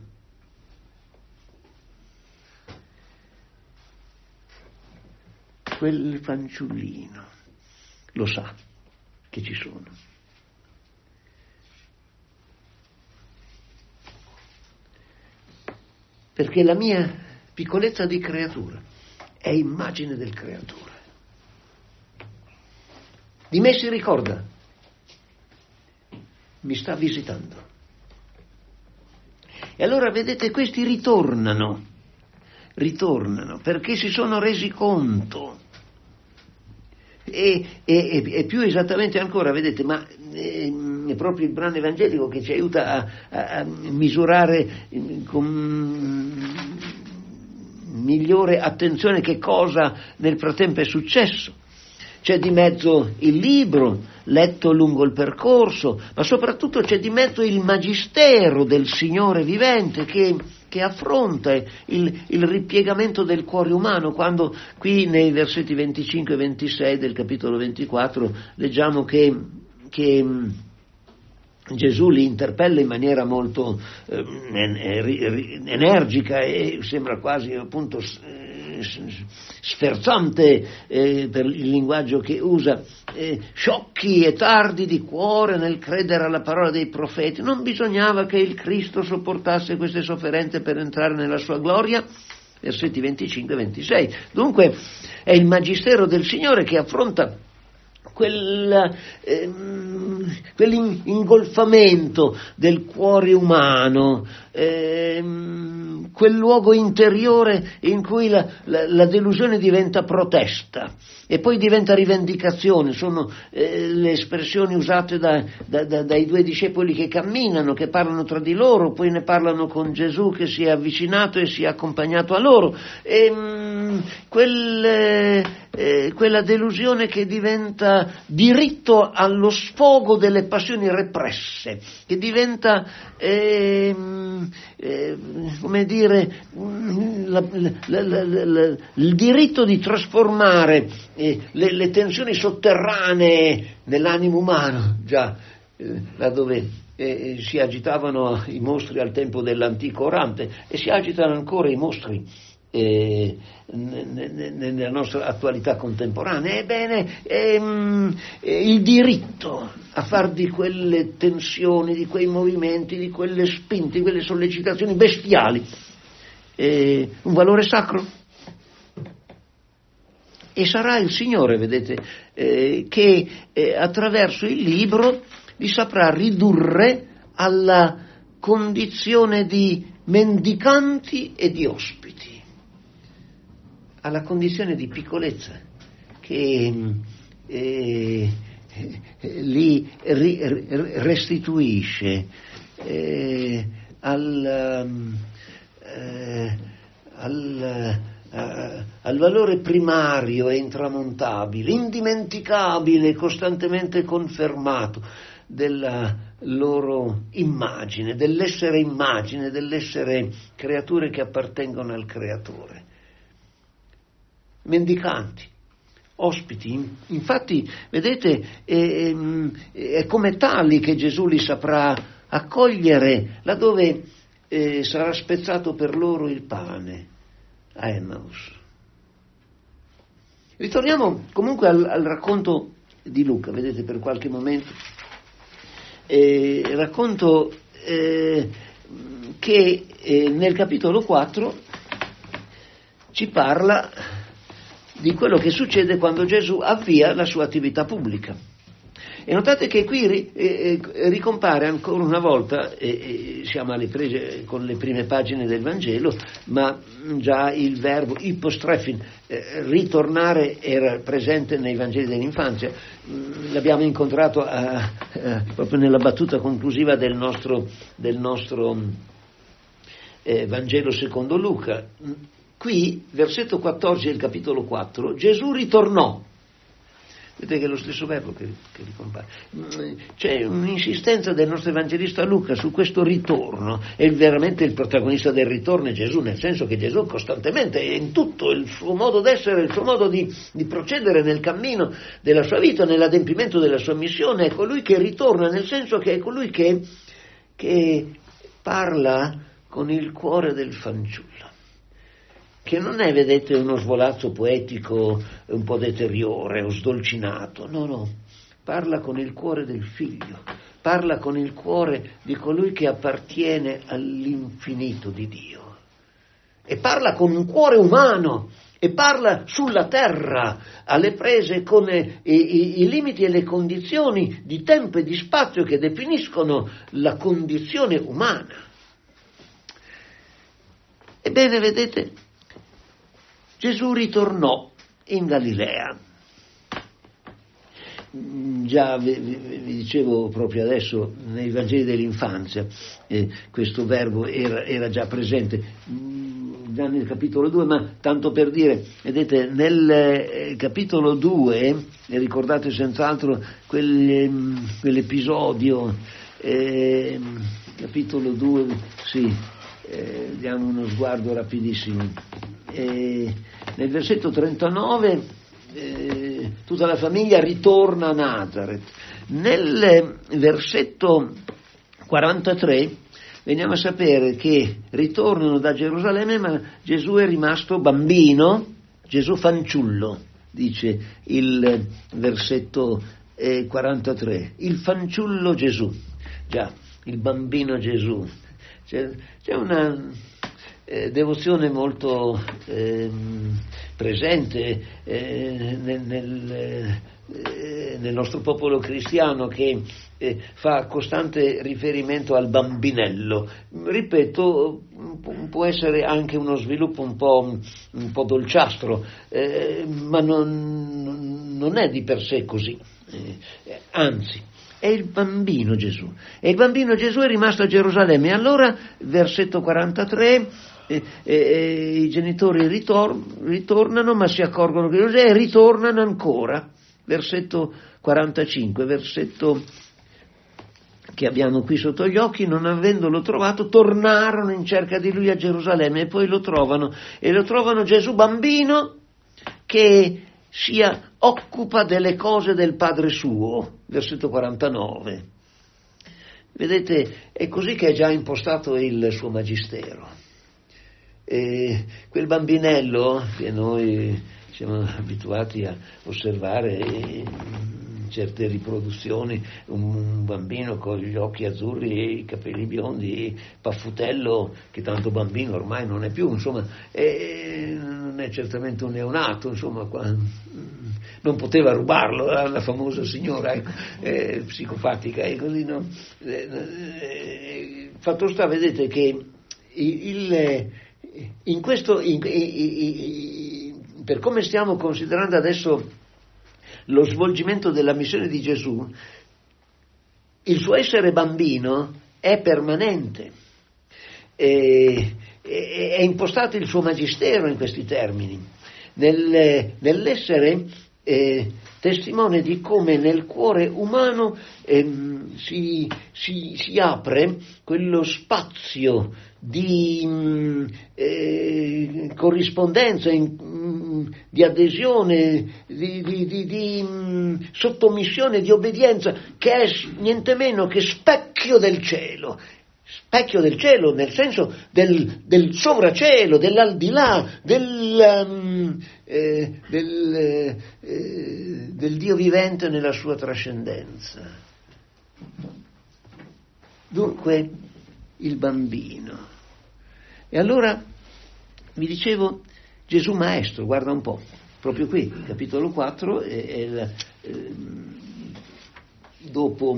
Quel fanciullino lo sa che ci sono. Perché la mia piccolezza di creatura è immagine del Creatore. Di me si ricorda. Mi sta visitando. E allora vedete, questi ritornano, ritornano perché si sono resi conto. E, e, e più esattamente ancora, vedete, ma eh, è proprio il brano evangelico che ci aiuta a, a, a misurare con migliore attenzione che cosa nel frattempo è successo. C'è di mezzo il libro, letto lungo il percorso, ma soprattutto c'è di mezzo il magistero del Signore vivente che, che affronta il, il ripiegamento del cuore umano, quando qui nei versetti venticinque e ventisei del capitolo ventiquattro leggiamo che, che Gesù li interpella in maniera molto eh, energica e sembra quasi appunto sferzante eh, per il linguaggio che usa, eh, sciocchi e tardi di cuore nel credere alla parola dei profeti. Non bisognava che il Cristo sopportasse queste sofferenze per entrare nella sua gloria? Versetti venticinque e ventisei. Dunque è il magistero del Signore che affronta Quel, ehm, quell'ingolfamento del cuore umano, ehm, quel luogo interiore in cui la, la, la delusione diventa protesta e poi diventa rivendicazione. Sono eh, le espressioni usate da, da, da, dai due discepoli che camminano, che parlano tra di loro, poi ne parlano con Gesù che si è avvicinato e si è accompagnato a loro. E, mh, quel, eh, quella delusione che diventa diritto allo sfogo delle passioni represse, che diventa eh, eh, come dire la, la, la, la, il diritto di trasformare eh, le, le tensioni sotterranee nell'animo umano, già eh, laddove eh, si agitavano i mostri al tempo dell'antico Orante e si agitano ancora i mostri Eh, nella nostra attualità contemporanea. Ebbene, ehm, il diritto a far di quelle tensioni, di quei movimenti, di quelle spinte, di quelle sollecitazioni bestiali eh, un valore sacro. E sarà il Signore, vedete, eh, che eh, attraverso il libro li saprà ridurre alla condizione di mendicanti e di ospiti, alla condizione di piccolezza che eh, li ri, restituisce eh, al, eh, al, eh, al valore primario e intramontabile, indimenticabile, costantemente confermato della loro immagine, dell'essere immagine, dell'essere creature che appartengono al Creatore. Mendicanti, ospiti, infatti vedete è, è come tali che Gesù li saprà accogliere laddove eh, sarà spezzato per loro il pane a Emmaus. Ritorniamo comunque al, al racconto di Luca, vedete, per qualche momento, eh, racconto eh, che eh, nel capitolo quattro ci parla di quello che succede quando Gesù avvia la sua attività pubblica. E notate che qui ri, eh, ricompare ancora una volta, eh, eh, siamo alle prese con le prime pagine del Vangelo, ma già il verbo ipostrefin, eh, ritornare, era presente nei Vangeli dell'infanzia. Mm, l'abbiamo incontrato a, a, proprio nella battuta conclusiva del nostro, del nostro eh, Vangelo secondo Luca. Qui, versetto quattordici del capitolo quattro, Gesù ritornò. Vedete che è lo stesso verbo che, che ricompare. C'è un'insistenza del nostro evangelista Luca su questo ritorno, e veramente il protagonista del ritorno è Gesù, nel senso che Gesù costantemente, in tutto il suo modo d'essere, il suo modo di, di procedere nel cammino della sua vita, nell'adempimento della sua missione, è colui che ritorna, nel senso che è colui che, che parla con il cuore del fanciullo, che non è, vedete, uno svolazzo poetico un po' deteriore o sdolcinato, no, no, parla con il cuore del figlio, parla con il cuore di colui che appartiene all'infinito di Dio, e parla con un cuore umano, e parla sulla terra, alle prese con i, i, i limiti e le condizioni di tempo e di spazio che definiscono la condizione umana. Ebbene, vedete, Gesù ritornò in Galilea. Già vi, vi, vi dicevo proprio adesso, nei Vangeli dell'infanzia, eh, questo verbo era, era già presente, mh, già nel capitolo due, ma tanto per dire, vedete, nel eh, capitolo due, ricordate senz'altro quel, quell'episodio, eh, capitolo due, sì, eh, diamo uno sguardo rapidissimo. Eh, nel versetto trentanove eh, tutta la famiglia ritorna a Nazareth. Nel versetto quarantatré veniamo a sapere che ritornano da Gerusalemme, ma Gesù è rimasto bambino, Gesù fanciullo, dice il versetto eh, quarantatré, il fanciullo Gesù, già, il bambino Gesù. C'è, c'è una Eh, devozione molto eh, presente eh, nel, nel, eh, nel nostro popolo cristiano, che eh, fa costante riferimento al bambinello. Ripeto, può essere anche uno sviluppo un po', un po' dolciastro, eh, ma non, non è di per sé così, eh, anzi è il bambino Gesù, e il bambino Gesù è rimasto a Gerusalemme. E allora, versetto quarantatré, E, e, e i genitori ritor- ritornano, ma si accorgono che Giuseppe, e ritornano ancora. Versetto quarantacinque, versetto che abbiamo qui sotto gli occhi: non avendolo trovato, tornarono in cerca di lui a Gerusalemme, e poi lo trovano, e lo trovano Gesù bambino che si occupa delle cose del Padre suo. Versetto quarantanove. Vedete, è così che è già impostato il suo magistero. E quel bambinello che noi siamo abituati a osservare in certe riproduzioni, un bambino con gli occhi azzurri e i capelli biondi, paffutello, che tanto bambino ormai non è più, insomma, e non è certamente un neonato, insomma, qua, non poteva rubarlo la famosa signora eh, psicopatica e così, no? Eh, fatto sta, vedete, che il In questo, in, in, in, per come stiamo considerando adesso lo svolgimento della missione di Gesù, il suo essere bambino è permanente, e, e, è impostato il suo magistero in questi termini, nel, nell'essere eh, testimone di come nel cuore umano eh, si, si, si apre quello spazio di eh, corrispondenza, in, di adesione, di, di, di, di mh, sottomissione, di obbedienza, che è niente meno che specchio del cielo. specchio del cielo, nel senso del, del sovracielo, dell'aldilà, del, um, eh, del, eh, del Dio vivente nella sua trascendenza. Dunque, il bambino. E allora, vi dicevo, Gesù Maestro, guarda un po', proprio qui, capitolo quattro, è, è il, eh, dopo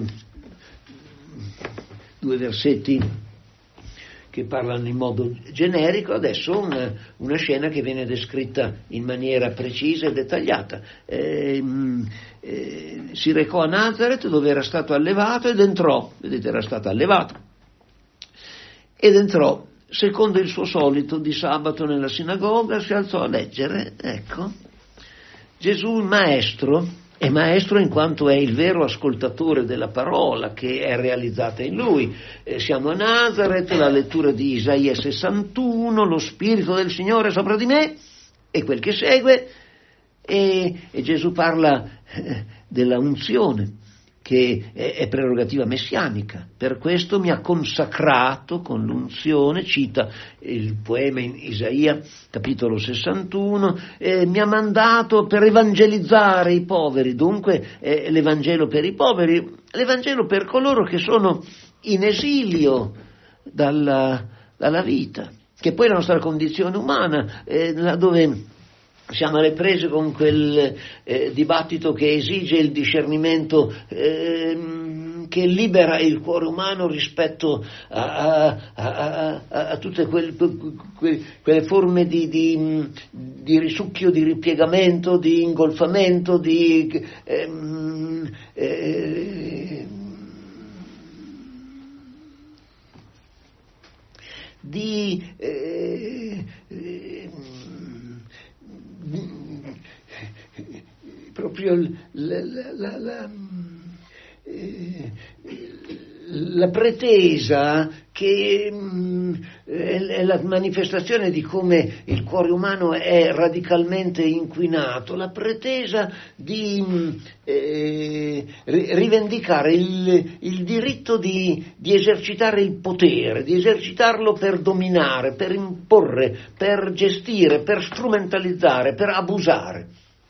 due versetti che parlano in modo generico, adesso una, una scena che viene descritta in maniera precisa e dettagliata. Eh, eh, si recò a Nazaret dove era stato allevato ed entrò, vedete era stato allevato, ed entrò secondo il suo solito di sabato nella sinagoga, si alzò a leggere, ecco, Gesù il Maestro, è maestro in quanto è il vero ascoltatore della parola che è realizzata in lui. Eh, siamo a Nazaret, la lettura di Isaia sessantuno, lo Spirito del Signore sopra di me, e quel che segue, e, e Gesù parla eh, della unzione, che è, è prerogativa messianica. Per questo mi ha consacrato con l'unzione, cita il poema in Isaia, capitolo sessantuno, eh, mi ha mandato per evangelizzare i poveri, dunque eh, l'Evangelo per i poveri, l'Evangelo per coloro che sono in esilio dalla, dalla vita, che poi è la nostra condizione umana, eh, laddove siamo alle prese con quel eh, dibattito che esige il discernimento, eh, che libera il cuore umano rispetto a, a, a, a, a tutte quel, que, quelle forme di, di, di risucchio, di ripiegamento, di ingolfamento, di... Ehm, eh, di eh, eh, proprio la, la, la, la, eh, la pretesa che mh, è la manifestazione di come il cuore umano è radicalmente inquinato, la pretesa di mh, eh, rivendicare il, il diritto di, di esercitare il potere, di esercitarlo per dominare, per imporre, per gestire, per strumentalizzare, per abusare.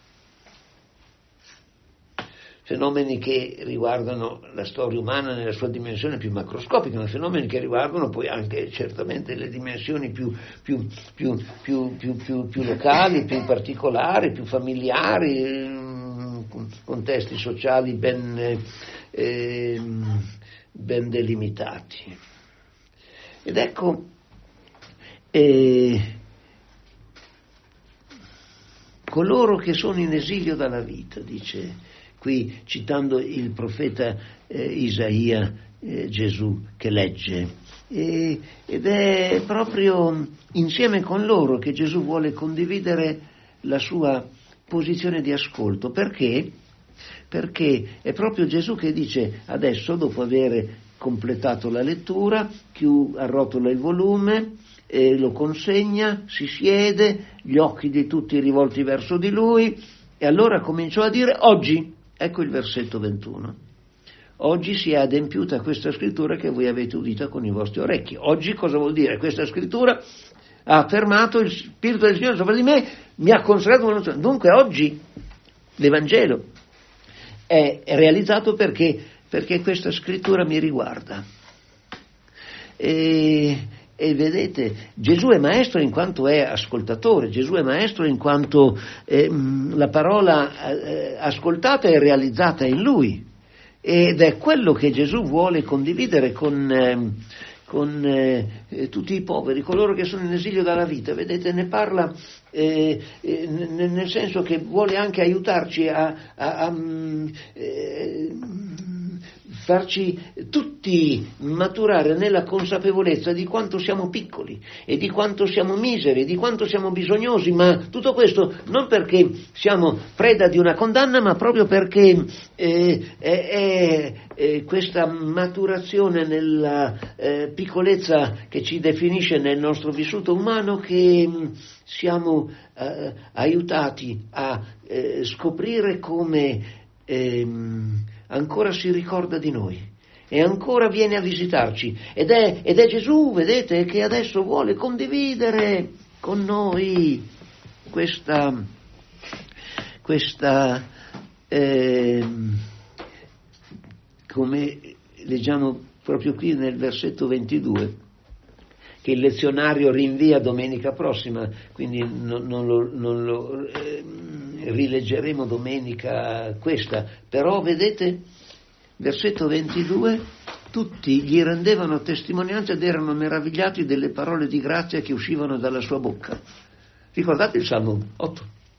Fenomeni che riguardano la storia umana nella sua dimensione più macroscopica, ma fenomeni che riguardano poi anche certamente le dimensioni più, più, più, più, più, più, più locali, più particolari, più familiari, contesti sociali ben, eh, ben delimitati. Ed ecco, eh, coloro che sono in esilio dalla vita, dice qui citando il profeta eh, Isaia, eh, Gesù che legge, e, ed è proprio insieme con loro che Gesù vuole condividere la sua posizione di ascolto. Perché? Perché è proprio Gesù che dice adesso, dopo aver completato la lettura, chiude, arrotola il volume, eh, lo consegna, si siede, gli occhi di tutti rivolti verso di lui, e allora cominciò a dire oggi. Ecco il versetto ventuno. Oggi si è adempiuta questa scrittura che voi avete udita con i vostri orecchi. Oggi cosa vuol dire? Questa scrittura ha affermato il Spirito del Signore sopra di me, mi ha consacrato una nozione. Dunque oggi l'Evangelo è, è realizzato perché, perché questa scrittura mi riguarda. E, e vedete, Gesù è maestro in quanto è ascoltatore, Gesù è maestro in quanto eh, la parola eh, ascoltata è realizzata in lui, ed è quello che Gesù vuole condividere con, eh, con eh, tutti i poveri, coloro che sono in esilio dalla vita. Vedete, ne parla eh, eh, nel senso che vuole anche aiutarci a, a, a eh, farci tutti maturare nella consapevolezza di quanto siamo piccoli e di quanto siamo miseri e di quanto siamo bisognosi, ma tutto questo non perché siamo preda di una condanna, ma proprio perché eh, è, è, è questa maturazione nella eh, piccolezza che ci definisce nel nostro vissuto umano che siamo eh, aiutati a eh, scoprire come ehm, ancora si ricorda di noi e ancora viene a visitarci, ed è, ed è Gesù, vedete, che adesso vuole condividere con noi questa, questa eh, come leggiamo proprio qui nel versetto ventidue, che il lezionario rinvia domenica prossima, quindi non, non lo, non lo eh, rileggeremo domenica questa, però vedete, versetto ventidue, tutti gli rendevano testimonianza ed erano meravigliati delle parole di grazia che uscivano dalla sua bocca. Ricordate il Salmo otto?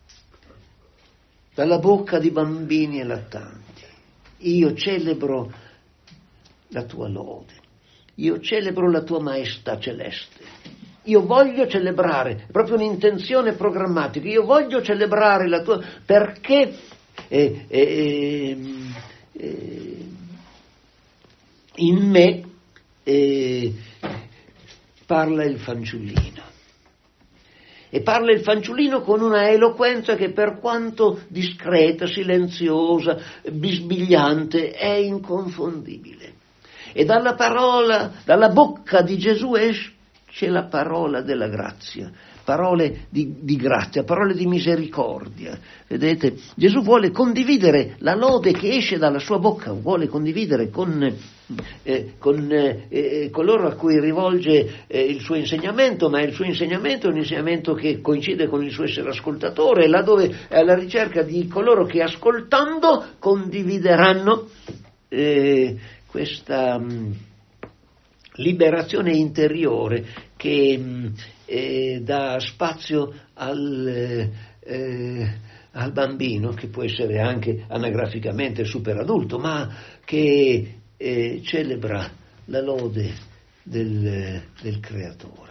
Dalla bocca di bambini e lattanti io celebro la tua lode, io celebro la tua maestà celeste, io voglio celebrare, è proprio un'intenzione programmatica, io voglio celebrare la tua, perché eh, eh, eh, in me eh, parla il fanciullino. E parla il fanciullino con una eloquenza che, per quanto discreta, silenziosa, bisbigliante, è inconfondibile. E dalla parola, dalla bocca di Gesù esce la parola della grazia, parole di, di grazia, parole di misericordia. Vedete, Gesù vuole condividere la lode che esce dalla sua bocca, vuole condividere con, eh, con eh, coloro a cui rivolge eh, il suo insegnamento, ma il suo insegnamento è un insegnamento che coincide con il suo essere ascoltatore, laddove è alla ricerca di coloro che, ascoltando, condivideranno eh, questa mh, liberazione interiore che mh, eh, dà spazio al, eh, al bambino, che può essere anche anagraficamente super adulto, ma che eh, celebra la lode del, del Creatore.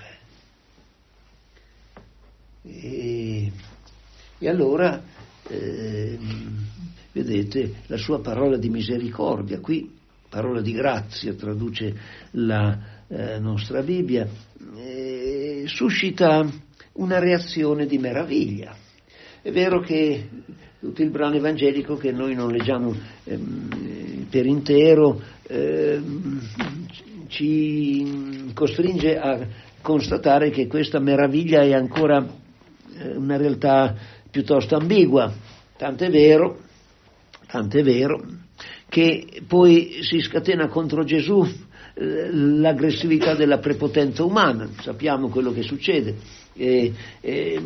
E, e allora, eh, vedete, la sua parola di misericordia, qui parola di grazia traduce la eh, nostra Bibbia, eh, suscita una reazione di meraviglia. È vero che tutto il brano evangelico, che noi non leggiamo ehm, per intero, ehm, ci costringe a constatare che questa meraviglia è ancora eh, una realtà piuttosto ambigua, tant'è vero, tant'è vero che poi si scatena contro Gesù eh, l'aggressività della prepotenza umana. Sappiamo quello che succede. E, e,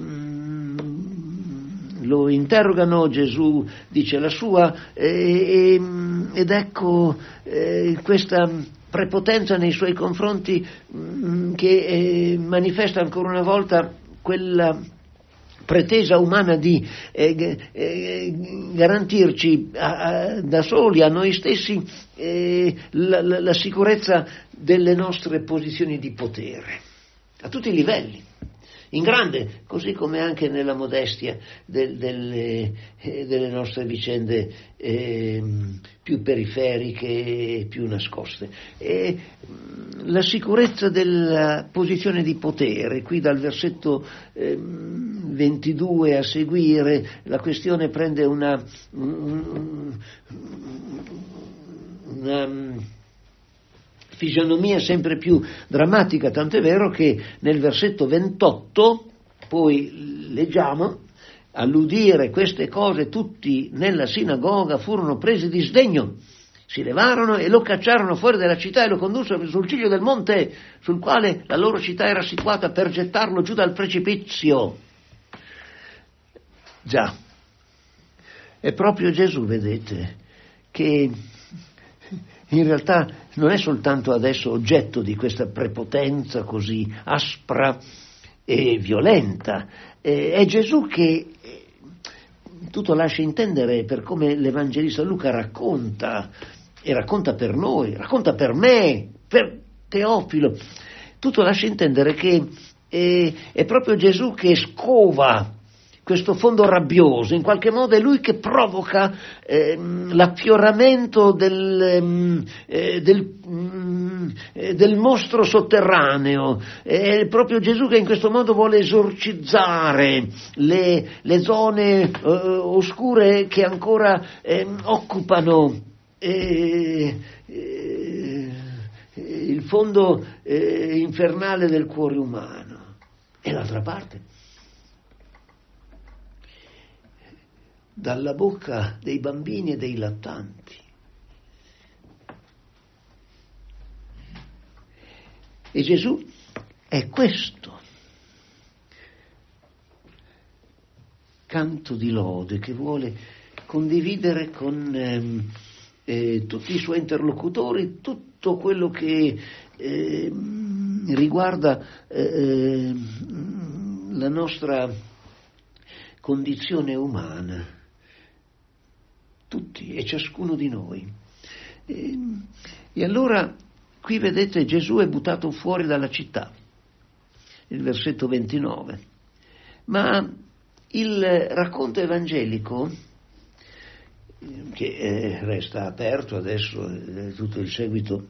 mm, lo interrogano, Gesù dice la sua, e, e, ed ecco eh, questa prepotenza nei suoi confronti mh, che eh, manifesta ancora una volta quella pretesa umana di eh, eh, garantirci a, a, da soli, a noi stessi, eh, la, la, la sicurezza delle nostre posizioni di potere, a tutti i livelli, in grande, così come anche nella modestia del, delle, eh, delle nostre vicende eh, più periferiche e più nascoste. E la sicurezza della posizione di potere, qui dal versetto eh, ventidue a seguire, la questione prende una, una fisionomia sempre più drammatica, tant'è vero che nel versetto ventotto poi leggiamo: all'udire queste cose tutti nella sinagoga furono presi di sdegno, si levarono e lo cacciarono fuori dalla città e lo condussero sul ciglio del monte sul quale la loro città era situata, per gettarlo giù dal precipizio. Già, è proprio Gesù, vedete, che in realtà non è soltanto adesso oggetto di questa prepotenza così aspra e violenta, eh, è Gesù che tutto lascia intendere, per come l'Evangelista Luca racconta, e racconta per noi, racconta per me, per Teofilo, tutto lascia intendere che è, è proprio Gesù che scova questo fondo rabbioso, in qualche modo è lui che provoca eh, l'affioramento del, eh, del, eh, del mostro sotterraneo, è proprio Gesù che in questo modo vuole esorcizzare le, le zone eh, oscure che ancora eh, occupano eh, eh, il fondo eh, infernale del cuore umano, e l'altra parte, dalla bocca dei bambini e dei lattanti. E Gesù è questo canto di lode che vuole condividere con ehm, eh, tutti i suoi interlocutori tutto quello che eh, riguarda eh, la nostra condizione umana, tutti e ciascuno di noi. E, e allora qui vedete Gesù è buttato fuori dalla città, il versetto ventinove, ma il racconto evangelico, che eh, resta aperto adesso, eh, tutto il seguito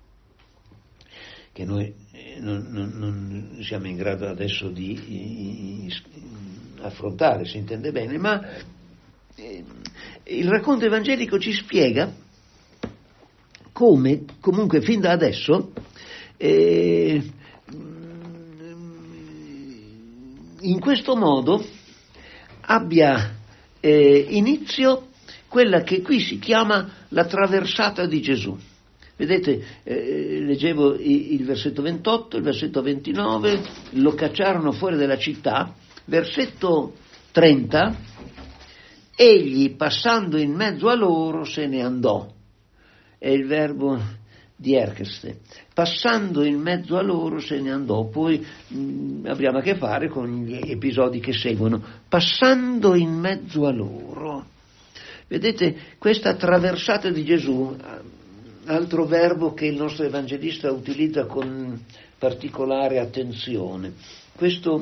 che noi eh, non, non, non siamo in grado adesso di, di, di affrontare, si intende bene, ma eh, il racconto evangelico ci spiega come, comunque fin da adesso, eh, in questo modo abbia eh, inizio quella che qui si chiama la traversata di Gesù. Vedete, eh, leggevo il versetto ventotto, il versetto ventinove, lo cacciarono fuori dalla città, versetto trenta, egli passando in mezzo a loro se ne andò, è il verbo di ercheste, passando in mezzo a loro se ne andò, poi mh, abbiamo a che fare con gli episodi che seguono, passando in mezzo a loro. Vedete, questa traversata di Gesù, altro verbo che il nostro evangelista utilizza con particolare attenzione, questo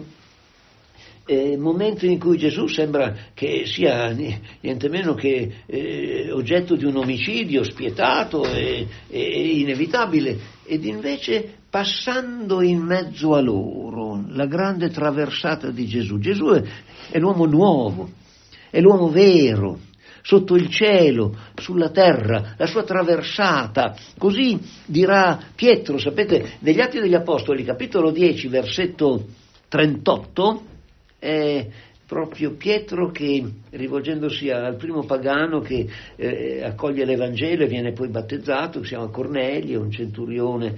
eh, momento in cui Gesù sembra che sia niente meno che eh, oggetto di un omicidio spietato e, e inevitabile, ed invece passando in mezzo a loro, la grande traversata di Gesù. Gesù è, è l'uomo nuovo, è l'uomo vero, sotto il cielo, sulla terra, la sua traversata, così dirà Pietro, sapete, negli Atti degli Apostoli, capitolo dieci, versetto trentotto, è proprio Pietro che, rivolgendosi al primo pagano che eh, accoglie l'Evangelo e viene poi battezzato, si chiama Cornelio, un centurione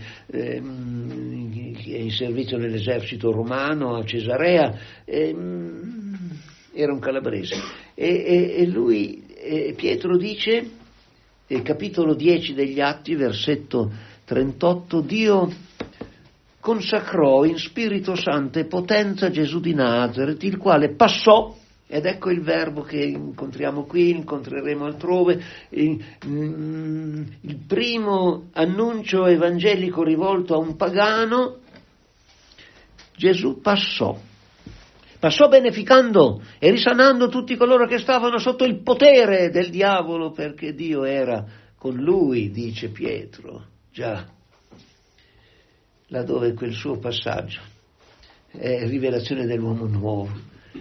ehm, che è in servizio nell'esercito romano a Cesarea, ehm, era un calabrese, e, e, e lui, e Pietro dice, nel capitolo dieci degli Atti, versetto trentotto, Dio consacrò in Spirito Santo e potenza Gesù di Nazaret, il quale passò, ed ecco il verbo che incontriamo qui, incontreremo altrove, il, mm, il primo annuncio evangelico rivolto a un pagano, Gesù passò. Passò beneficando e risanando tutti coloro che stavano sotto il potere del diavolo, perché Dio era con lui, dice Pietro. Già, laddove quel suo passaggio è rivelazione dell'uomo nuovo,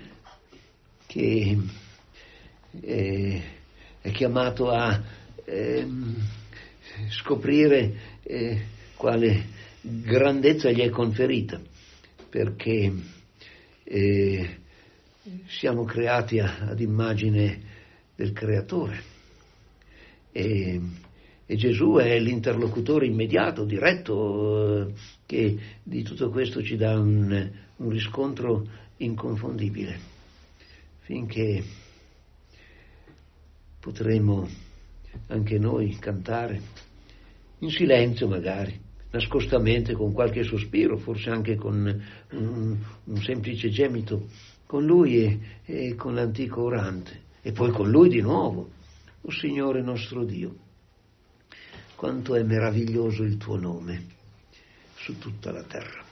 che è, è chiamato a eh, scoprire eh, quale grandezza gli è conferita, perché E siamo creati a, ad immagine del Creatore e, e Gesù è l'interlocutore immediato, diretto, eh, che di tutto questo ci dà un, un riscontro inconfondibile, finché potremo anche noi cantare in silenzio magari, nascostamente, con qualche sospiro, forse anche con un, un semplice gemito, con lui e, e con l'antico orante, e poi con lui di nuovo. O Signore nostro Dio, quanto è meraviglioso il tuo nome su tutta la terra.